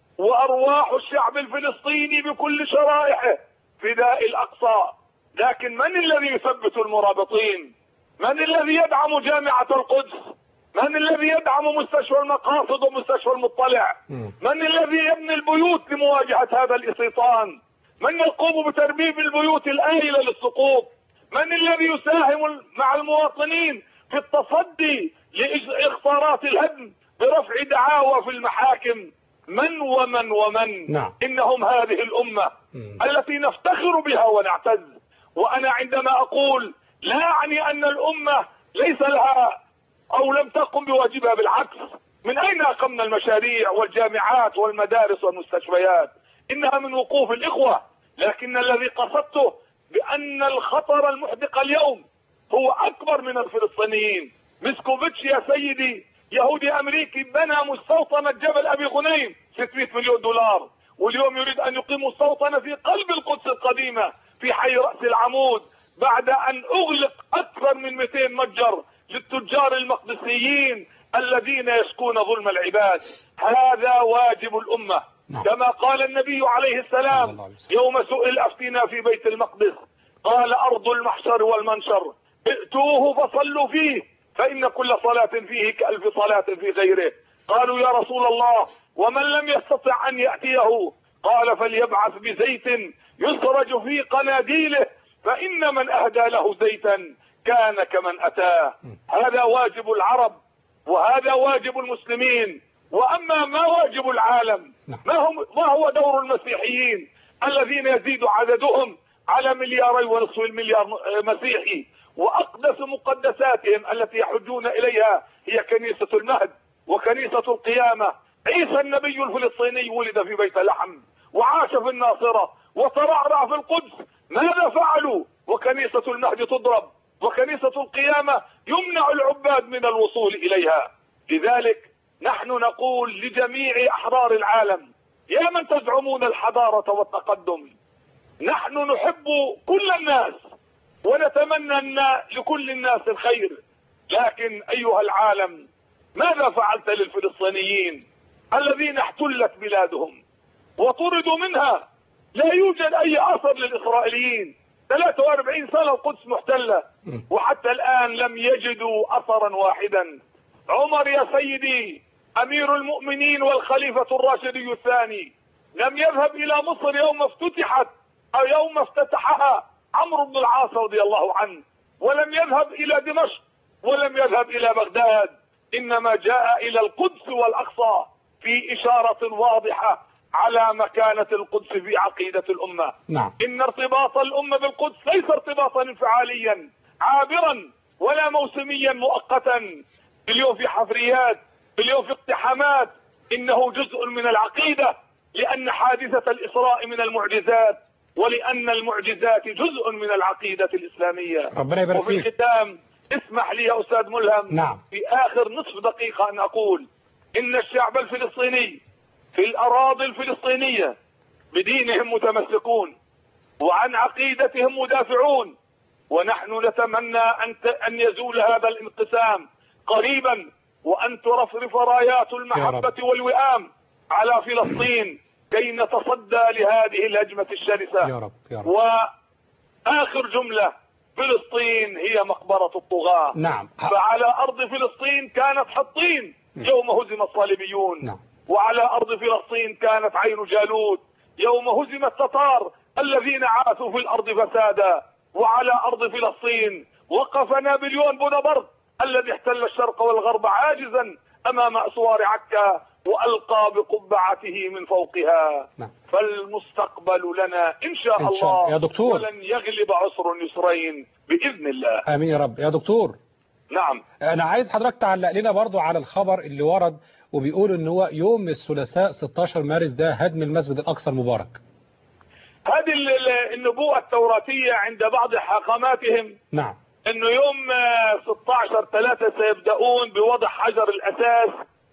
وأرواح الشعب الفلسطيني بكل شرائحه فداء الأقصى. لكن من الذي يثبت المرابطين؟ من الذي يدعم جامعة القدس؟ من الذي يدعم مستشفى المقاصد ومستشفى المطلع؟ من الذي يبني البيوت لمواجهة هذا الاستيطان؟ من يقوم بترميم البيوت الآهلة للسقوط؟ من الذي يساهم مع المواطنين في التصدي لإخطارات الهدم برفع دعاوى في المحاكم؟ من ومن ومن نعم. إنهم هذه الأمة م. التي نفتخر بها ونعتز. وأنا عندما أقول لا أعني أن الأمة ليس لها أو لم تقم بواجبها، بالعكس، من أين أقمنا المشاريع والجامعات والمدارس والمستشفيات؟ إنها من وقوف الإخوة. لكن الذي قصدته بأن الخطر المحدق اليوم هو أكبر من الفلسطينيين. مسكوفيتش يا سيدي يهودي أمريكي بنى مستوطنة جبل أبي غنيم ستمائة مليون دولار، واليوم يريد أن يقيم مستوطنة في قلب القدس القديمة في حي رأس العمود بعد أن أغلق أكثر من مئتين متجر للتجار المقدسيين الذين يشكون ظلم العباد. هذا واجب الأمة. كما قال النبي عليه السلام يوم سئل أفتنا في بيت المقدس قال أرض المحشر والمنشر ائتوه فصلوا فيه فإن كل صلاة فيه كألف صلاة في غيره. قالوا يا رسول الله ومن لم يستطع أن يأتيه؟ قال فليبعث بزيت يسرج في قناديله فإن من أهدى له زيتا كان كمن أتاه. هذا واجب العرب وهذا واجب المسلمين. وأما ما واجب العالم، ما هو, ما هو دور المسيحيين الذين يزيد عددهم على ملياري ونصف المليار مسيحي، وأقدس مقدساتهم التي يحجون إليها هي كنيسة المهد وكنيسة القيامة. عيسى النبي الفلسطيني ولد في بيت لحم وعاش في الناصرة وترعرع في القدس. ماذا فعلوا وكنيسة المهد تضرب وكنيسة القيامة يمنع العباد من الوصول إليها؟ لذلك نحن نقول لجميع أحرار العالم يا من تزعمون الحضارة والتقدم، نحن نحب كل الناس ونتمنى أن لكل الناس الخير، لكن أيها العالم ماذا فعلت للفلسطينيين الذين احتلت بلادهم وطردوا منها؟ لا يوجد أي أثر للإسرائيليين. ثلاثة وأربعين سنة القدس محتلة وحتى الآن لم يجدوا أثرا واحدا. عمر يا سيدي أمير المؤمنين والخليفة الراشدي الثاني لم يذهب إلى مصر يوم افتتحت أو يوم افتتحها عمرو بن العاص رضي الله عنه، ولم يذهب إلى دمشق ولم يذهب إلى بغداد، إنما جاء إلى القدس والأقصى في إشارة واضحة على مكانة القدس في عقيدة الأمة. نعم. إن ارتباط الأمة بالقدس ليس ارتباطا انفعاليا عابرا ولا موسميا مؤقتا، اليوم في حفريات، اليوم في اقتحامات، إنه جزء من العقيدة، لأن حادثة الإسراء من المعجزات ولأن المعجزات جزء من العقيدة الإسلامية. ربنا يبارك فيك. وفي الختام اسمح لي يا أستاذ ملهم نعم. في آخر نصف دقيقة أن أقول إن الشعب الفلسطيني في الأراضي الفلسطينية بدينهم متمسكون وعن عقيدتهم مدافعون، ونحن نتمنى أن أن يزول هذا الانقسام قريبا وأن ترفرف رايات المحبة والوئام على فلسطين كي نتصدى لهذه الهجمة الشرسة. يا رب يا رب. وآخر جملة، فلسطين هي مقبرة الطغاة. نعم. فعلى أرض فلسطين كانت حطين يوم هزم الصليبيون. نعم. وعلى أرض فلسطين كانت عين جالوت يوم هزم التتار الذين عاثوا في الأرض فسادا. وعلى أرض فلسطين وقف نابليون بونابرت الذي احتل الشرق والغرب عاجزا أمام أسوار عكا وألقى بقبعته من فوقها. نعم. فالمستقبل لنا إن شاء, إن شاء الله يا دكتور، ولن يغلب عسر يسرين بإذن الله. آمين يا رب. يا دكتور، نعم، أنا عايز حضرتك تعلق لنا برضو على الخبر اللي ورد وبيقول إن هو يوم الثلاثاء ستاشر مارس ده هدم المسجد الأقصى المبارك. هذه النبوءة التوراتية عند بعض حاخاماتهم. نعم. انه يوم ستة عشر ثلاثة سيبدأون بوضع حجر الاساس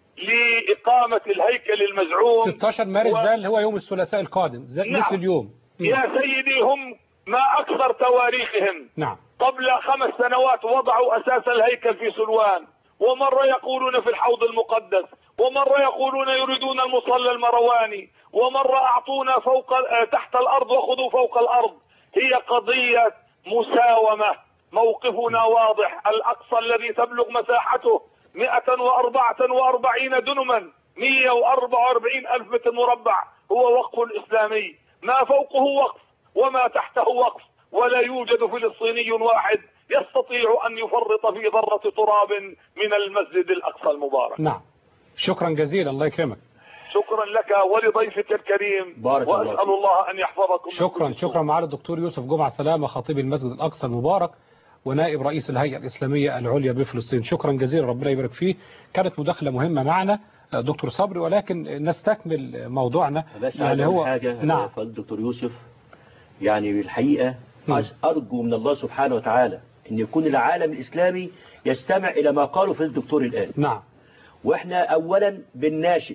لإقامة الهيكل المزعوم. ستة عشر مارس و... ده اللي هو يوم الثلاثاء القادم زي نعم. مثل اليوم. م. يا سيدي هم ما اكثر تواريخهم. نعم. قبل خمس سنوات وضعوا اساس الهيكل في سلوان، ومرة يقولون في الحوض المقدس، ومرة يقولون يريدون المصلى المرواني، ومرة اعطونا فوق تحت الارض وخذوا فوق الارض. هي قضية مساومة. موقفنا واضح. الأقصى الذي تبلغ مساحته مئة وأربعة وأربعين دنما، مئة وأربعة وأربعين ألف متر مربع، هو وقف إسلامي، ما فوقه وقف وما تحته وقف، ولا يوجد فلسطيني واحد يستطيع أن يفرط في ذرة تراب من المسجد الأقصى المبارك. نعم، شكرا جزيلا، الله يكرمك. شكرا لك ولضيفك الكريم، بارك وأسأل الله, الله أن يحفظكم. شكرا شكرا. معالي الدكتور يوسف جمعة سلامة، خطيب المسجد الأقصى المبارك ونائب رئيس الهيئة الإسلامية العليا بفلسطين. شكرا جزيلا، ربنا يبارك فيه. كانت مداخلة مهمة معنا دكتور صبري، ولكن نستكمل موضوعنا. بس يعني هو حاجة. نعم. الدكتور يوسف يعني بالحقيقة م. أرجو من الله سبحانه وتعالى أن يكون العالم الإسلامي يستمع إلى ما قاله في الدكتور الآن. نعم. وإحنا أولا بالناشد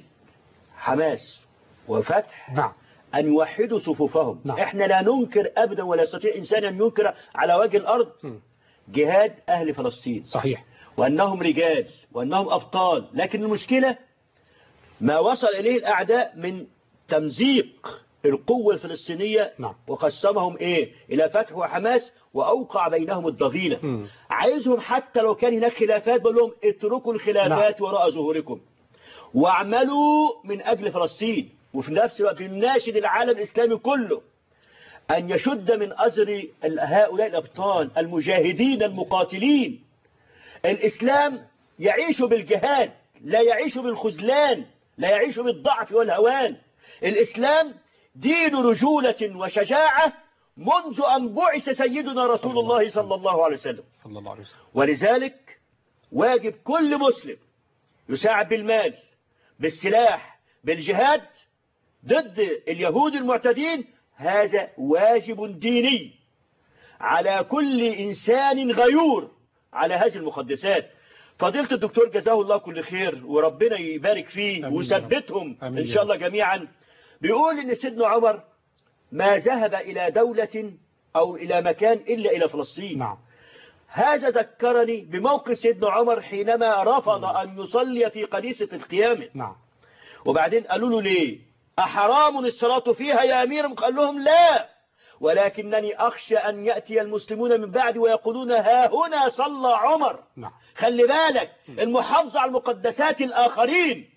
حماس وفتح نعم. أن يوحدوا صفوفهم. نعم. إحنا لا ننكر أبدا ولا يستطيع إنسان أن ينكر على وجه الأرض م. جهاد أهل فلسطين. صحيح. وأنهم رجال وأنهم أبطال، لكن المشكلة ما وصل إليه الأعداء من تمزيق القوة الفلسطينية. نعم. وقسمهم إيه إلى فتح وحماس وأوقع بينهم الضغينة. م. عايزهم حتى لو كان هناك خلافات بقول لهم اتركوا الخلافات. نعم. وراء ظهوركم واعملوا من أجل فلسطين. وفي نفس الوقت الناشد العالم الإسلامي كله أن يشد من أزر هؤلاء الأبطال المجاهدين المقاتلين. الإسلام يعيش بالجهاد، لا يعيش بالخذلان، لا يعيش بالضعف والهوان. الإسلام دين رجولة وشجاعة منذ أن بعث سيدنا رسول الله صلى الله عليه وسلم. صلى الله عليه وسلم. ولذلك واجب كل مسلم يساعد بالمال، بالسلاح، بالجهاد ضد اليهود المعتدين. هذا واجب ديني على كل إنسان غيور على هذه المقدسات. فضيلة الدكتور جزاه الله كل خير وربنا يبارك فيه ويثبتهم إن شاء الله جميعا. بيقول إن سيدنا عمر ما ذهب إلى دولة أو إلى مكان إلا إلى فلسطين. نعم. هذا ذكرني بموقف سيدنا عمر حينما رفض أن يصلي في كنيسة القيامة. نعم. وبعدين قالوا له ليه؟ أحرام الصلاة فيها يا أمير؟ قال لهم لا، ولكنني أخشى أن يأتي المسلمون من بعد ويقولون ها هنا صلى عمر. نعم. خلي بالك المحافظة على المقدسات الآخرين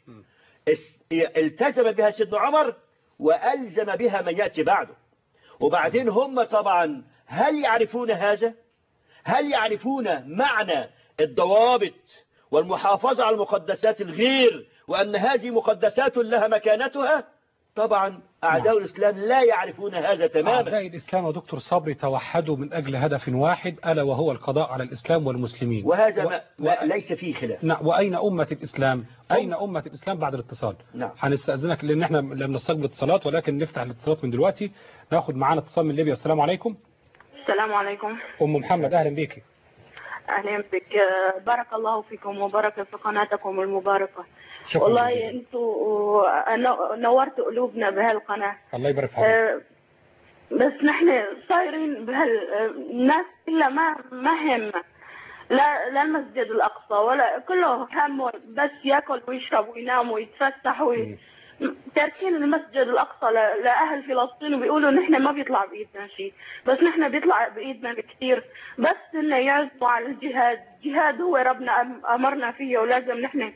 التزم بها سيدنا عمر وألزم بها من يأتي بعده. وبعدين هم طبعا هل يعرفون هذا؟ هل يعرفون معنى الضوابط والمحافظة على المقدسات الغير وأن هذه مقدسات لها مكانتها؟ طبعا أعداء الإسلام لا يعرفون هذا تماما. أعداء الإسلام ودكتور صبري توحدوا من أجل هدف واحد ألا وهو القضاء على الإسلام والمسلمين، وهذا و... ما... ما و... ليس فيه خلاف. نعم. وأين أمة الإسلام؟ أين أمة الإسلام بعد الاتصال؟ نعم. هنستأذنك لأن احنا لم نستقبل اتصالات، ولكن نفتح الاتصالات من دلوقتي. ناخد معانا اتصال من ليبيا. السلام عليكم. السلام عليكم. أم محمد، أهلا بيكي. أهلا بك، بارك الله فيكم وبارك في قناتكم المباركة. شكرا. والله أنتوا نورتوا قلوبنا بهالقناة. الله يبارك فيك. أه بس نحن صايرين بهالناس كلها ما ما هم لا لا المسجد الأقصى ولا كله همه بس ياكل ويشرب وينام ويتفسح وي... تاركين المسجد الأقصى لأهل فلسطين وبيقولوا نحن ما بيطلع بإيدنا شيء، بس نحن بيطلع بإيدنا كثير. بس إنه يعزوا على الجهاد. الجهاد هو ربنا أمرنا فيه ولازم نحن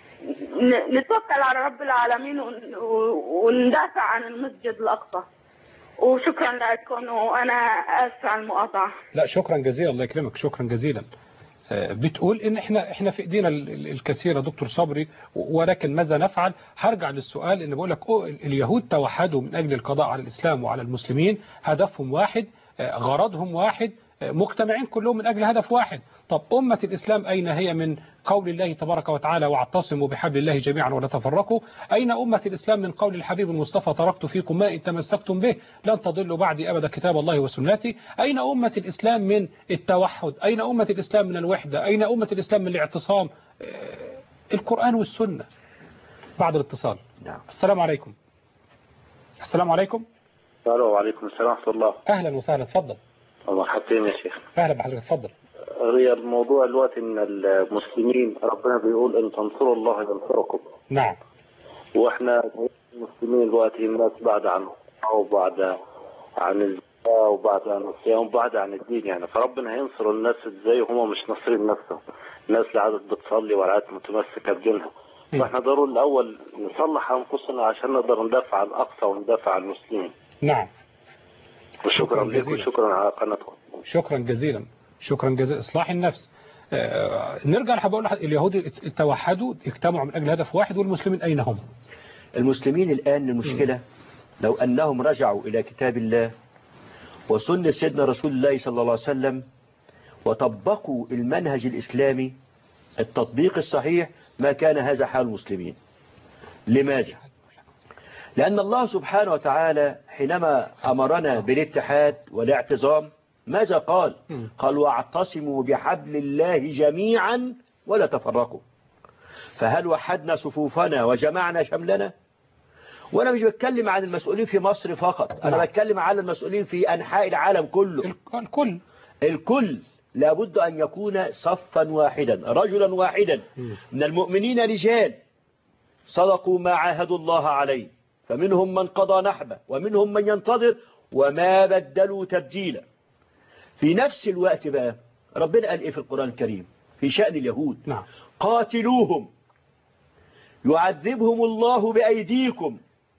نتوكل على رب العالمين وندافع عن المسجد الأقصى. وشكرا لكم وأنا آسف على المقاطعة. لا شكرا جزيلا، الله يكرمك، شكرا جزيلا. بتقول ان احنا احنا في ايدينا الكثير يا دكتور صبري، ولكن ماذا نفعل؟ هرجع للسؤال ان بقول لك اليهود توحدوا من اجل القضاء على الاسلام وعلى المسلمين، هدفهم واحد، غرضهم واحد، مجتمعين كلهم من اجل هدف واحد. طب امه الاسلام اين هي من قول الله تبارك وتعالى واعتصموا بحبل الله جميعا ولا تفرقوا؟ اين امه الاسلام من قول الحبيب المصطفى تركت فيكم ما ان تمسكتم به لن تضلوا بعدي ابدا كتاب الله وسنتي؟ اين امه الاسلام من التوحد؟ اين امه الاسلام من الوحده؟ اين امه الاسلام من الاعتصام؟ القران والسنه. بعد الاتصال. نعم. السلام عليكم. السلام عليكم. الو وعليكم السلام ورحمه الله. اهلا وسهلا، اتفضل. مرحبتين يا شيخ. اهلا بحضرتك، اتفضل. هي الموضوع دلوقتي ان المسلمين ربنا بيقول ان تنصروا الله ينصركم. نعم. واحنا المسلمين دلوقتي الناس بعد عن او بعد عن الزكاه وبعد عن الصيام وبعد عن الدين يعني، فربنا هينصر الناس ازاي وهم مش ناصرين نفسهم؟ الناس اللي عادت بتصلي وعادت متمسكه بدينها. فاحنا ضروري الاول نصلح انفسنا عشان نقدر ندافع عن الاقصى وندافع عن المسلمين. نعم. وشكرا لكم وشكرا على قناتكم. شكرا جزيلا. شكرا جزيلا. اصلاح النفس. آه نرجع لحب اقول اليهود توحدوا اجتمعوا من اجل هدف واحد، والمسلمين اين هم؟ المسلمين الان المشكله لو انهم رجعوا الى كتاب الله وسنه سيدنا رسول الله صلى الله عليه وسلم وطبقوا المنهج الاسلامي التطبيق الصحيح ما كان هذا حال المسلمين. لماذا؟ لأن الله سبحانه وتعالى حينما أمرنا بالاتحاد والاعتصام ماذا قال؟ قال واعتصموا بحبل الله جميعا ولا تفرقوا. فهل وحدنا صفوفنا وجمعنا شملنا؟ وأنا مش بتكلم عن المسؤولين في مصر فقط، أنا بتكلم عن المسؤولين في أنحاء العالم كله. الكل الكل لابد أن يكون صفا واحدا، رجلا واحدا من المؤمنين رجال صدقوا ما عاهدوا الله عليه، فمنهم من قضى نحبه ومنهم من ينتظر وما بدلوا تبديلا. في نفس الوقت بقى ربنا قال إيه في القرآن الكريم في شأن اليهود؟ نعم. قاتلوهم يعذبهم الله بأيديكم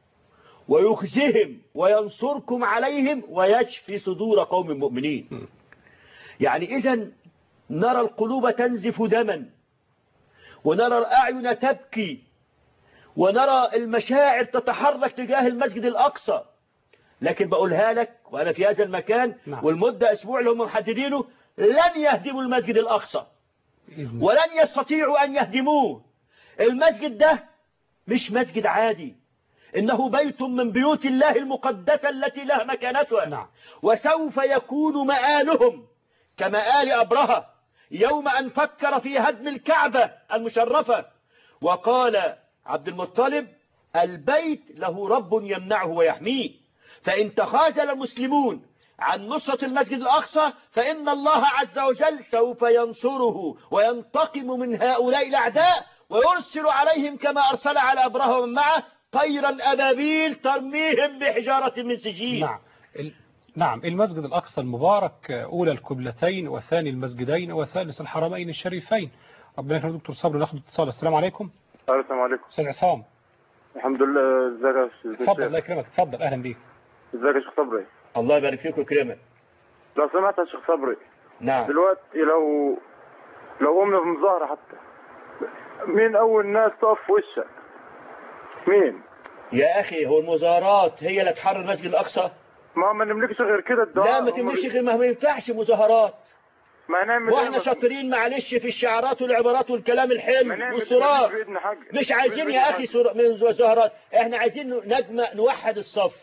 ويخزهم وينصركم عليهم ويشفي صدور قوم مؤمنين. م. يعني إذن نرى القلوب تنزف دما، ونرى الأعين تبكي، ونرى المشاعر تتحرك تجاه المسجد الأقصى، لكن بقولها لك وأنا في هذا المكان نعم. والمدة أسبوع اللي هم محددينه لن يهدموا المسجد الأقصى ولن يستطيعوا أن يهدموه. المسجد ده مش مسجد عادي، إنه بيت من بيوت الله المقدسة التي لها مكانتها. نعم. وسوف يكون مآلهم كمآل أبرهة يوم أن فكر في هدم الكعبة المشرفة، وقال عبد المطلب البيت له رب يمنعه ويحميه، فإن تخاذل المسلمون عن نصرة المسجد الأقصى فإن الله عز وجل سوف ينصره وينتقم من هؤلاء الأعداء ويرسل عليهم كما أرسل على أبرهة ومن معه طيرا أبابيل ترميهم بحجارة من سجيل. نعم. نعم. المسجد الأقصى المبارك أولى القبلتين وثاني المسجدين وثالث الحرمين الشريفين. ربنا يكرمك دكتور صبري. ناخد اتصال. السلام عليكم. السلام عليكم. استاذ عصام. الحمد لله. ازيك يا استاذ؟ اتفضل الله يكرمك. اتفضل. اهلا بيك. ازيك يا شيخ صبري؟ الله يبارك فيك ويكرمك. لو سمحت يا شيخ صبري. نعم. دلوقتي لو لو قمنا بمظاهرة حتى مين أول ناس تقف في وشك؟ مين؟ يا أخي هو المظاهرات هي اللي تحرر المسجد الأقصى؟ ما ما نملكش غير كده الدعاء. لا ما تملكش غير ما ينفعش مظاهرات. ما نعمل واحنا شاطرين معلش في الشعارات والعبارات والكلام الحلو والصراخ. مش عايزين يا أخي من مظاهرات، احنا عايزين نجمع نوحد الصف،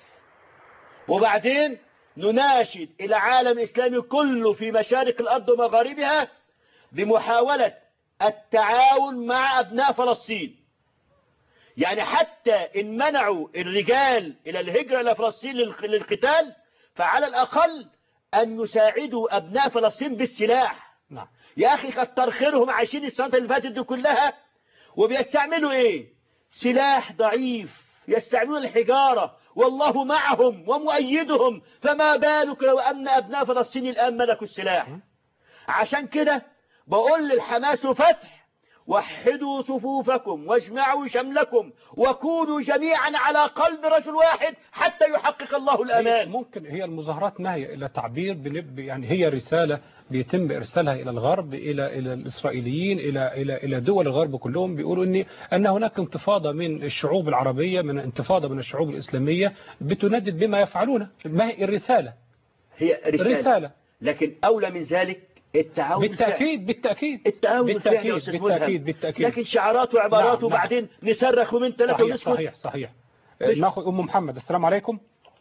وبعدين نناشد إلى عالم إسلامي كله في مشارق الأرض ومغاربها بمحاولة التعاون مع أبناء فلسطين. يعني حتى إن منعوا الرجال إلى الهجرة إلى فلسطين للقتال فعلى الأقل أن يساعدوا أبناء فلسطين بالسلاح. نعم. يا أخي كتر خيرهم عايشين السنة اللي فاتت دي كلها وبيستعملوا إيه؟ سلاح ضعيف، يستعملون الحجارة والله معهم ومؤيدهم، فما بالك لو أن أبناء فلسطين الآن ملكوا السلاح. عشان كده بقول للحماس فتح وحدوا صفوفكم واجمعوا شملكم وكونوا جميعا على قلب رجل واحد حتى يحقق الله الأمان. ممكن هي المظاهرات نهي إلى تعبير بنب يعني هي رسالة بيتم إرسالها إلى الغرب، إلى إلى الإسرائيليين، إلى إلى إلى دول الغرب كلهم، بيقولوا إن أن هناك انتفاضة من الشعوب العربية، من انتفاضة من الشعوب الإسلامية بتندد بما يفعلونه. ما هي الرسالة؟ هي رسالة, رسالة. لكن أولى من ذلك التعاون بالتأكيد بالتأكيد التعاون بالتأكيد بالتأكيد بالتأكيد. لكن شعارات وعبارات نعم وبعدين نعم. نصرخ من ثلاثة ونسكت. صحيح صحيح. ناخذ أم محمد. السلام عليكم.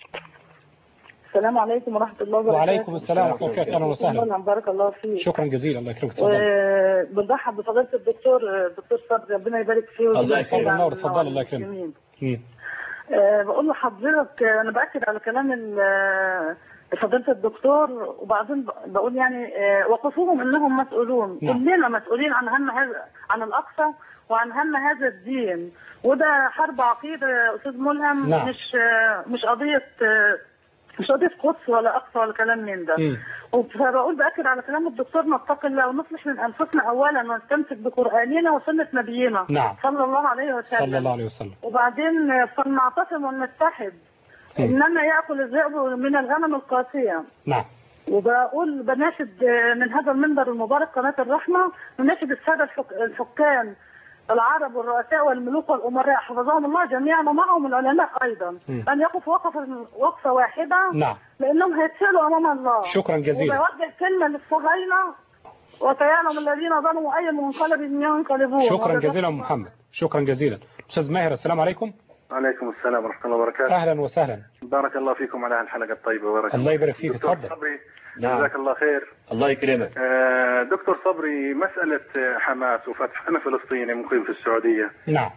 السلام عليكم ورحمة الله وبركاته. وعليكم السلام ورحمة الله وبركاته. أهلا وسهلا. بارك الله فيك. شكرا جزيلا. الله يكرمك. تفضل. بنرحب بفضيلة الدكتور الدكتور صبري، ربنا يبارك فيه. الله يكرمك. تفضل. الله يكرمك. أه بقول لحضرتك أنا بأكد على كلام فضيلة الدكتور، وبعدين بقول يعني وقفوهم إنهم مسؤولون. نعم. كلنا مسؤولين عن هم هذا، عن الأقصى وعن هم هذا الدين، وده حرب عقيدة يا أستاذ ملهم. نعم. مش مش قضية مش قضية قدس ولا أقصى ولا كلام من ده. فبقول بأكد على كلام الدكتور نتقي الله ونصلح من أنفسنا أولا ونستمسك بقرآننا وسنة نبينا. نعم. صلى الله عليه وسلم. صلى الله عليه وسلم. وبعدين فلنعتصم ونتحد. إنما يأكل الذئب من الغنم القاسية. نعم. وبقول بناشد من هذا المنبر المبارك قناة الرحمة، بناشد السادة الحك... الحكام العرب والرؤساء والملوك والأمراء حفظهم الله جميعا ومعهم العلماء أيضا، م. أن يقفوا وقفة وقفة واحدة. نعم. لأنهم هيتسألوا أمام الله. شكرا جزيلا. وبوجه كلمة للصهاينة وسيعلم الذين ظلموا أي منقلب ينقلبون. شكرا جزيلا أم محمد. شكرا جزيلا. أستاذ ماهر. السلام عليكم. وعليكم السلام ورحمة الله وبركاته. أهلا وسهلا. بارك الله فيكم على الحلقة الطيبة. وبارك الله يبارك فيك. تفضل. نعم. جزاك الله خير. الله يكرمك. آه دكتور صبري، مسألة حماس وفتح، أنا فلسطيني مقيم في السعودية. نعم.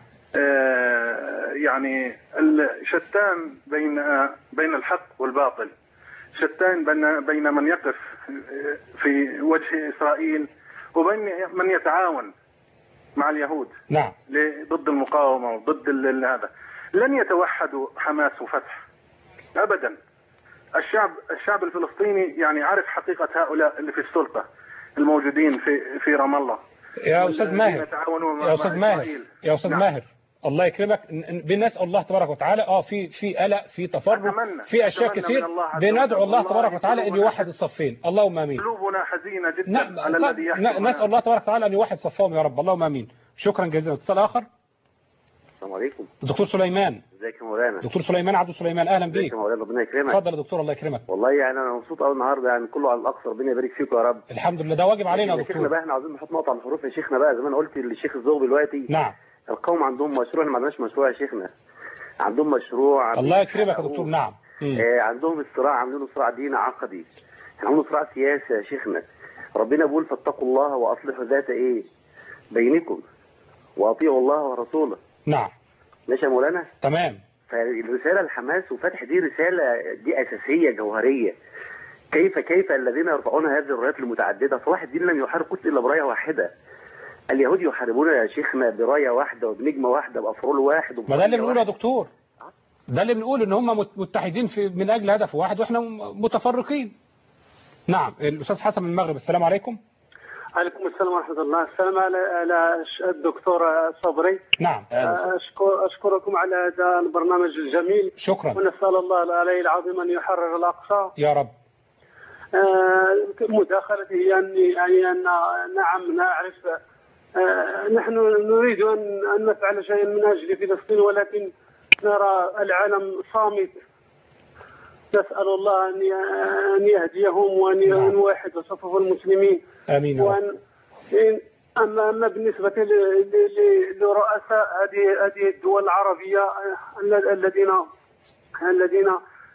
آه يعني الشتان بين بين الحق والباطل، شتان بين بين من يقف في وجه إسرائيل وبين من يتعاون مع اليهود. نعم. ضد المقاومة وضد هذا. لن يتوحدوا حماس وفتح أبدا. الشعب الشعب الفلسطيني يعني عارف حقيقة هؤلاء اللي في السلطة الموجودين في في رام الله. يا أستاذ ماهر يا أستاذ ماهر يا أستاذ ماهر الله يكرمك. بنسأل الله تبارك وتعالى اه في في قلق، في تفرق، في اشياء كثير، بندعو الله تبارك وتعالى ان يوحد الصفين. اللهم امين. قلوبنا حزينه جدا نعم. على الذي يحصل. نسأل الله تبارك وتعالى ان يوحد صفهم يا رب. اللهم امين. شكرا جزيلا. اتصال اخر. السلام عليكم. دكتور سليمان. ازيك يا مولانا؟ دكتور سليمان عبد سليمان، اهلا بيك. ازيك يا مولانا؟ ربنا يكرمك. اتفضل يا دكتور. الله يكرمك. والله يعني انا مبسوط قوي النهارده، يعني كله على الاقصى، ربنا يبارك فيكم يا رب. الحمد لله، ده واجب علينا يا دكتور. شيخنا بقى احنا عاوزين نحط نقطه على الحروف يا شيخنا بقى، زي ما انا قلت للشيخ الزغبي دلوقتي. نعم. القوم عندهم مشروع، احنا ما عندناش مشروع يا شيخنا. عندهم مشروع. الله يكرمك يا دكتور. نعم. آه عندهم الصراع، عاملينه صراع ديني عقدي. احنا عاملينه صراع سياسي يا شيخنا. ربنا بيقول فاتقوا الله واصلحوا ذات ايه بينكم واطيعوا الله ورسوله. نعم. ماشي يا مولانا؟ تمام. فالرساله لحماس وفتح دي رساله دي اساسيه جوهريه. كيف كيف الذين يرفعون هذه الرايات المتعدده؟ صلاح الدين لم يحارب قدس الا برايه واحده. اليهود يحاربون يا شيخنا برايه واحده وبنجمه واحده بافرول واحد. ما ده اللي بنقوله يا دكتور. ده اللي بنقول ان هم متحدين في من اجل هدف واحد واحنا متفرقين. نعم. الاستاذ حسن من المغرب. السلام عليكم. عليكم السلام ورحمه الله. السلام على الدكتور صبري. نعم. أشكر أشكركم على هذا البرنامج الجميل. شكرا. ونسأل الله العلي العظيم أن يحرر الأقصى يا رب. مداخلتي هي يعني أن نعم نعرف نحن نريد أن أن نفعل شيئا من أجل فلسطين، ولكن نرى العالم صامت. نسأل الله أن يهديهم وأن يوحد صفوف المسلمين. آمين. وأن أما أما بالنسبة لرؤساء هذه هذه الدول العربية الذين الذين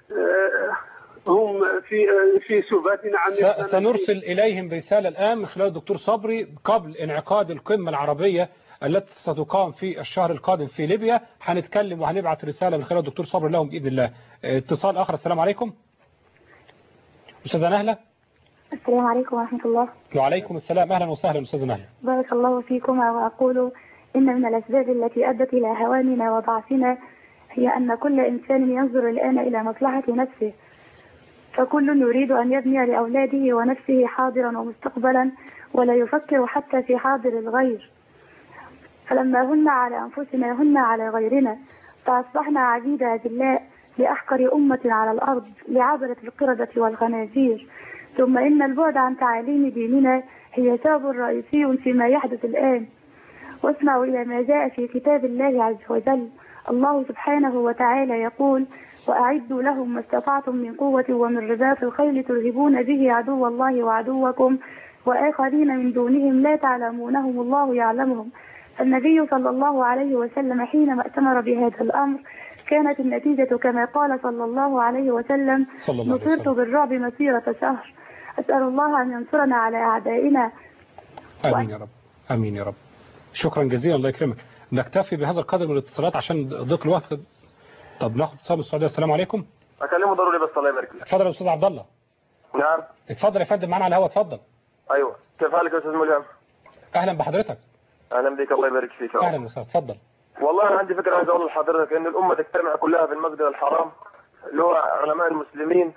هم في في سبات. نعم. سنرسل إليهم رسالة الآن من خلال الدكتور صبري قبل انعقاد القمة العربية التي ستقام في الشهر القادم في ليبيا. هنتكلم وهنبعت رسالة من خلال الدكتور صبري لهم بإذن الله. اتصال آخر. السلام عليكم. أستاذة نهلة. السلام عليكم ورحمة الله. وعليكم السلام. أهلا وسهلا أستاذة نهلة. بارك الله فيكم. وأقول إن من الأسباب التي أدت إلى هواننا وضعفنا هي أن كل إنسان ينظر الآن إلى مصلحة نفسه، فكل يريد أن يبني لأولاده ونفسه حاضرا ومستقبلا ولا يفكر حتى في حاضر الغير. فلما هن على أنفسنا هن على غيرنا، فأصبحنا عبيد أذلاء لأحقر أمة على الأرض، لعبرة القردة والخنازير. ثم إن البعد عن تعاليم ديننا هي سبب رئيسي فيما يحدث الآن. واسمعوا إلى ما جاء في كتاب الله عز وجل. الله سبحانه وتعالى يقول: وأعدوا لهم ما استطعتم من قوة ومن رباط الخيل ترهبون به عدو الله وعدوكم وآخرين من دونهم لا تعلمونهم الله يعلمهم. النبي صلى الله عليه وسلم حينما ائتمر بهذا الأمر كانت النتيجة كما قال صلى الله عليه وسلم: نصرت بالرعب مسيرة شهر. أسأل الله أن ينصرنا على أعدائنا. آمين يا رب، آمين يا رب. شكرا جزيلا، الله يكرمك. نكتفي بهذا القدر من الاتصالات عشان ضيق الوقت. طب ناخد اتصال من السعودية. السلام عليكم. اكلمه ضروري بس الله يبارك فيك. اتفضل يا استاذ عبد الله. نعم. اتفضل يا فندم، معانا على الهواء، اتفضل. ايوه، كيف حالك يا استاذ ملهم؟ اهلا بحضرتك. اهلا بك، الله يبارك فيك. اهلا وسهلا، اتفضل. والله انا عندي فكره عايز اقول لحضرتك ان الامه تجتمع كلها في المسجد الحرام اللي هو علماء المسلمين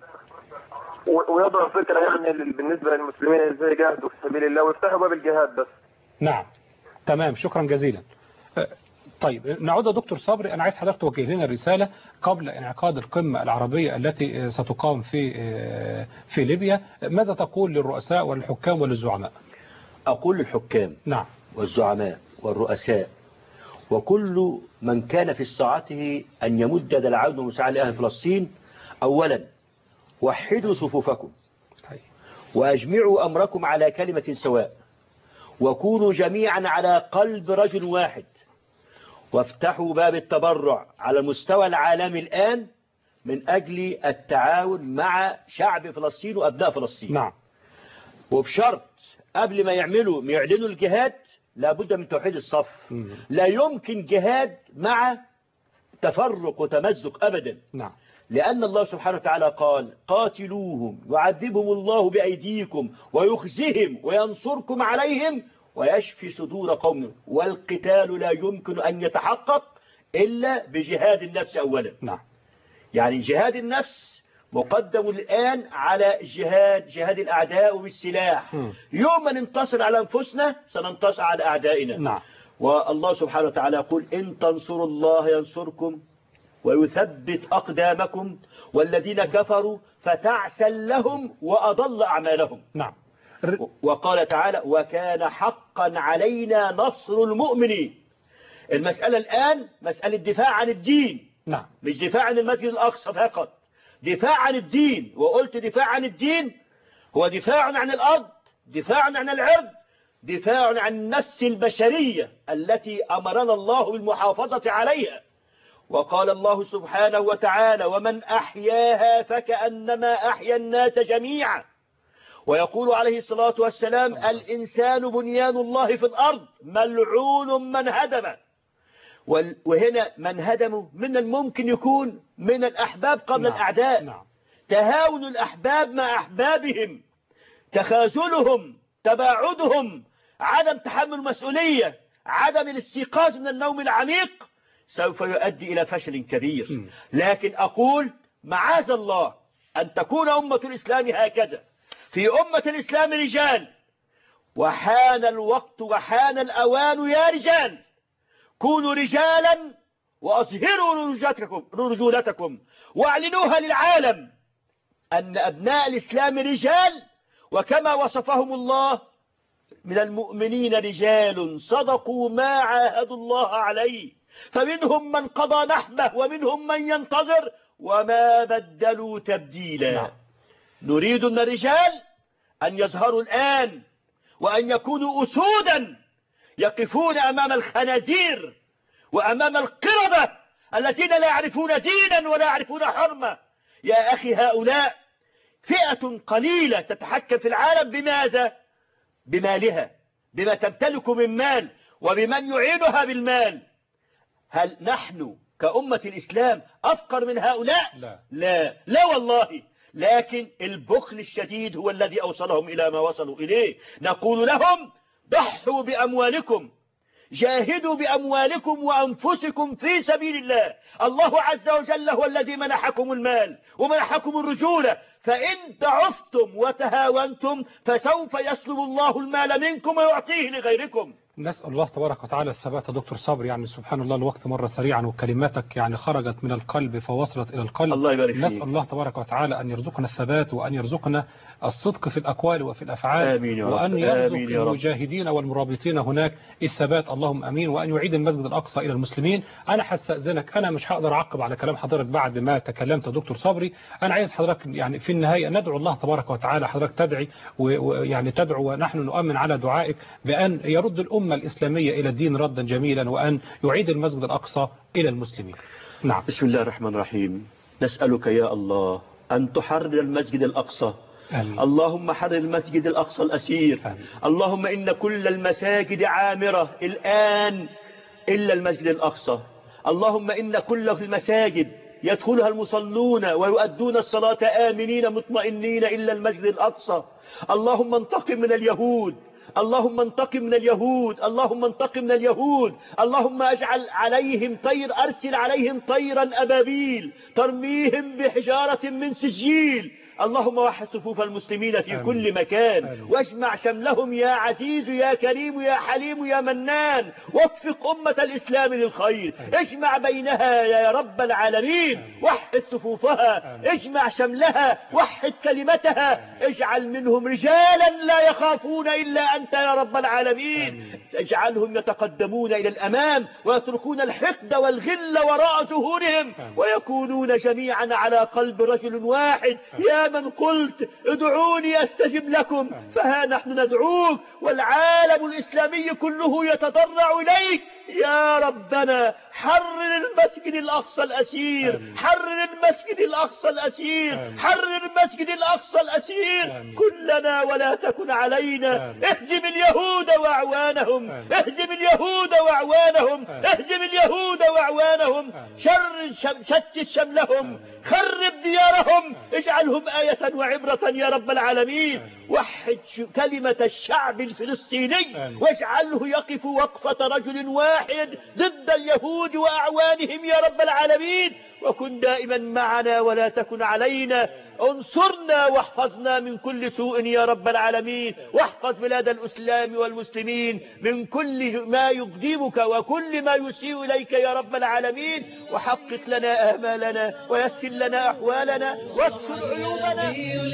ويضعوا فكره يعني بالنسبه للمسلمين ازاي يجاهدوا في سبيل الله ويفتحوا باب الجهاد بس. نعم تمام، شكرا جزيلا. طيب نعود يا دكتور صبري، أنا عايز حضرتك توجه لنا الرسالة قبل انعقاد القمة العربية التي ستقام في في ليبيا. ماذا تقول للرؤساء والحكام وللزعماء؟ أقول للحكام نعم والزعماء والرؤساء وكل من كان في استطاعته أن يمد يد العون والمساعدة لأهل فلسطين: أولا وحدوا صفوفكم وأجمعوا أمركم على كلمة سواء وكونوا جميعا على قلب رجل واحد، وافتحوا باب التبرع على المستوى العالمي الآن من أجل التعاون مع شعب فلسطين وأبناء فلسطين. نعم. وبشرط قبل ما يعملوا ما يعلنوا الجهاد لابد من توحيد الصف. م. لا يمكن جهاد مع تفرق وتمزق أبدا. نعم. لأن الله سبحانه وتعالى قال: قاتلوهم يعذبهم الله بأيديكم ويخزهم وينصركم عليهم ويشفي صدور قوم. والقتال لا يمكن أن يتحقق إلا بجهاد النفس أولا. نعم. يعني جهاد النفس مقدم الآن على جهاد جهاد الأعداء بالسلاح. م. يوم ما ننتصر على أنفسنا سننتصر على أعدائنا. نعم. والله سبحانه وتعالى يقول: إن تنصروا الله ينصركم ويثبت أقدامكم والذين كفروا فتعسا لهم وأضل أعمالهم. نعم. وقال تعالى: وكان حقا علينا نصر المؤمنين. المسألة الآن مسألة دفاع عن الدين. نعم. مش دفاع عن المسجد الأقصى فقط، دفاع عن الدين. وقلت دفاع عن الدين هو دفاع عن الأرض، دفاع عن العرض، دفاع عن النفس البشرية التي أمرنا الله بالمحافظة عليها. وقال الله سبحانه وتعالى: ومن أحياها فكأنما أحيا الناس جميعا. ويقول عليه الصلاة والسلام: الإنسان بنيان الله في الأرض ملعون من هدمه. وهنا من هدمه من الممكن يكون من الأحباب قبل نعم. الأعداء. نعم. تهاون الأحباب مع أحبابهم، تخاذلهم، تباعدهم، عدم تحمل المسؤولية، عدم الاستيقاظ من النوم العميق سوف يؤدي إلى فشل كبير. م. لكن أقول معاذ الله أن تكون أمة الإسلام هكذا. في أمة الإسلام رجال، وحان الوقت وحان الأوان يا رجال. كونوا رجالا وأظهروا رجولتكم, رجولتكم واعلنوها للعالم أن أبناء الإسلام رجال، وكما وصفهم الله: من المؤمنين رجال صدقوا ما عاهدوا الله عليه فمنهم من قضى نحبه ومنهم من ينتظر وما بدلوا تبديلا. نعم. نريد من الرجال أن يظهروا الآن وأن يكونوا أسودا يقفون أمام الخنازير وأمام القردة الذين لا يعرفون دينا ولا يعرفون حرمة. يا أخي، هؤلاء فئة قليلة تتحكم في العالم. بماذا؟ بمالها، بما تمتلك من مال وبمن يعينها بالمال. هل نحن كأمة الإسلام أفقر من هؤلاء؟ لا لا, لا والله. لكن البخل الشديد هو الذي أوصلهم إلى ما وصلوا إليه. نقول لهم: ضحوا بأموالكم، جاهدوا بأموالكم وأنفسكم في سبيل الله. الله عز وجل هو الذي منحكم المال ومنحكم الرجولة، فإن ضعفتم وتهاونتم فسوف يسلب الله المال منكم ويعطيه لغيركم. نسأل الله تبارك وتعالى الثبات. دكتور صبري يعني سبحان الله الوقت مر سريعا وكلماتك يعني خرجت من القلب فوصلت إلى القلب. الله يبارك فيك. نسأل الله تبارك وتعالى أن يرزقنا الثبات وأن يرزقنا الصدق في الأقوال وفي الأفعال. آمين يا رب. وأن يرزق آمين يا رب. المجاهدين والمرابطين هناك الثبات اللهم أمين، وأن يعيد المسجد الأقصى إلى المسلمين. أنا هستأذنك، أنا مش هقدر أعقب على كلام حضرتك بعد ما تكلمت دكتور صبري. أنا عايز حضرتك يعني في النهاية ندعو الله تبارك وتعالى، حضرتك تدعي ويعني تدعو ونحن نؤمن على دعائك بأن يرد الأمة الإسلامية إلى الدين ردا جميلا وأن يعيد المسجد الأقصى إلى المسلمين. نعم. بسم الله الرحمن الرحيم. نسألك يا الله أن تحرر المسجد الأقصى. آمين. اللهم حرر المسجد الأقصى الأسير. آمين. اللهم إن كل المساجد عامرة الآن إلا المسجد الأقصى. اللهم إن كل المساجد يدخلها المصلون ويؤدون الصلاة آمنين مطمئنين إلا المسجد الأقصى. اللهم انتقم من اليهود، اللهم انتقم من اليهود، اللهم انتقم من اليهود. اللهم اجعل عليهم طير، أرسل عليهم طيرا أبابيل ترميهم بحجارة من سجيل. اللهم وحد صفوف المسلمين في آمين. كل مكان آمين. واجمع شملهم يا عزيز يا كريم يا حليم يا منان، وفق أمة الإسلام للخير. آمين. اجمع بينها يا رب العالمين. آمين. وحد صفوفها. آمين. اجمع شملها، وحد كلمتها. آمين. اجعل منهم رجالا لا يخافون إلا أنت يا رب العالمين. آمين. اجعلهم يتقدمون إلى الأمام ويتركون الحقد والغل وراء ظهورهم. آمين. ويكونون جميعا على قلب رجل واحد. آمين. يا من قلت ادعوني أستجب لكم، فها نحن ندعوك والعالم الإسلامي كله يتضرع إليك يا ربنا. حرر المسجد الأقصى الأسير، حرر المسجد الأقصى الأسير، حرر المسجد الأقصى الأسير. كلنا ولا تكن علينا. اهزم اليهود وأعوانهم، اهزم اليهود وأعوانهم، اهزم اليهود وأعوانهم. شر شتت شملهم، خرب ديارهم، اجعلهم آية وعبرة يا رب العالمين. وحد كلمة الشعب الفلسطيني واجعله يقف وقفة رجل واحد ضد اليهود وأعوانهم يا رب العالمين. وكن دائما معنا ولا تكن علينا. انصرنا واحفظنا من كل سوء يا رب العالمين، واحفظ بلاد الإسلام والمسلمين من كل ما يغضبك وكل ما يسيء إليك يا رب العالمين. وحقق لنا آمالنا ويسر لنا أحوالنا واستر عيوبنا.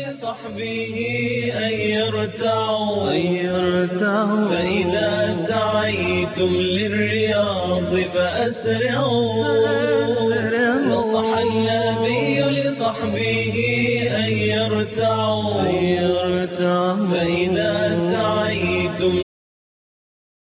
لصحبه أن يرتعوا فإذا سعيتم للرياض فأسرعوا. نصح النبي لصحبه أن يرتعوا فإذا سعيتم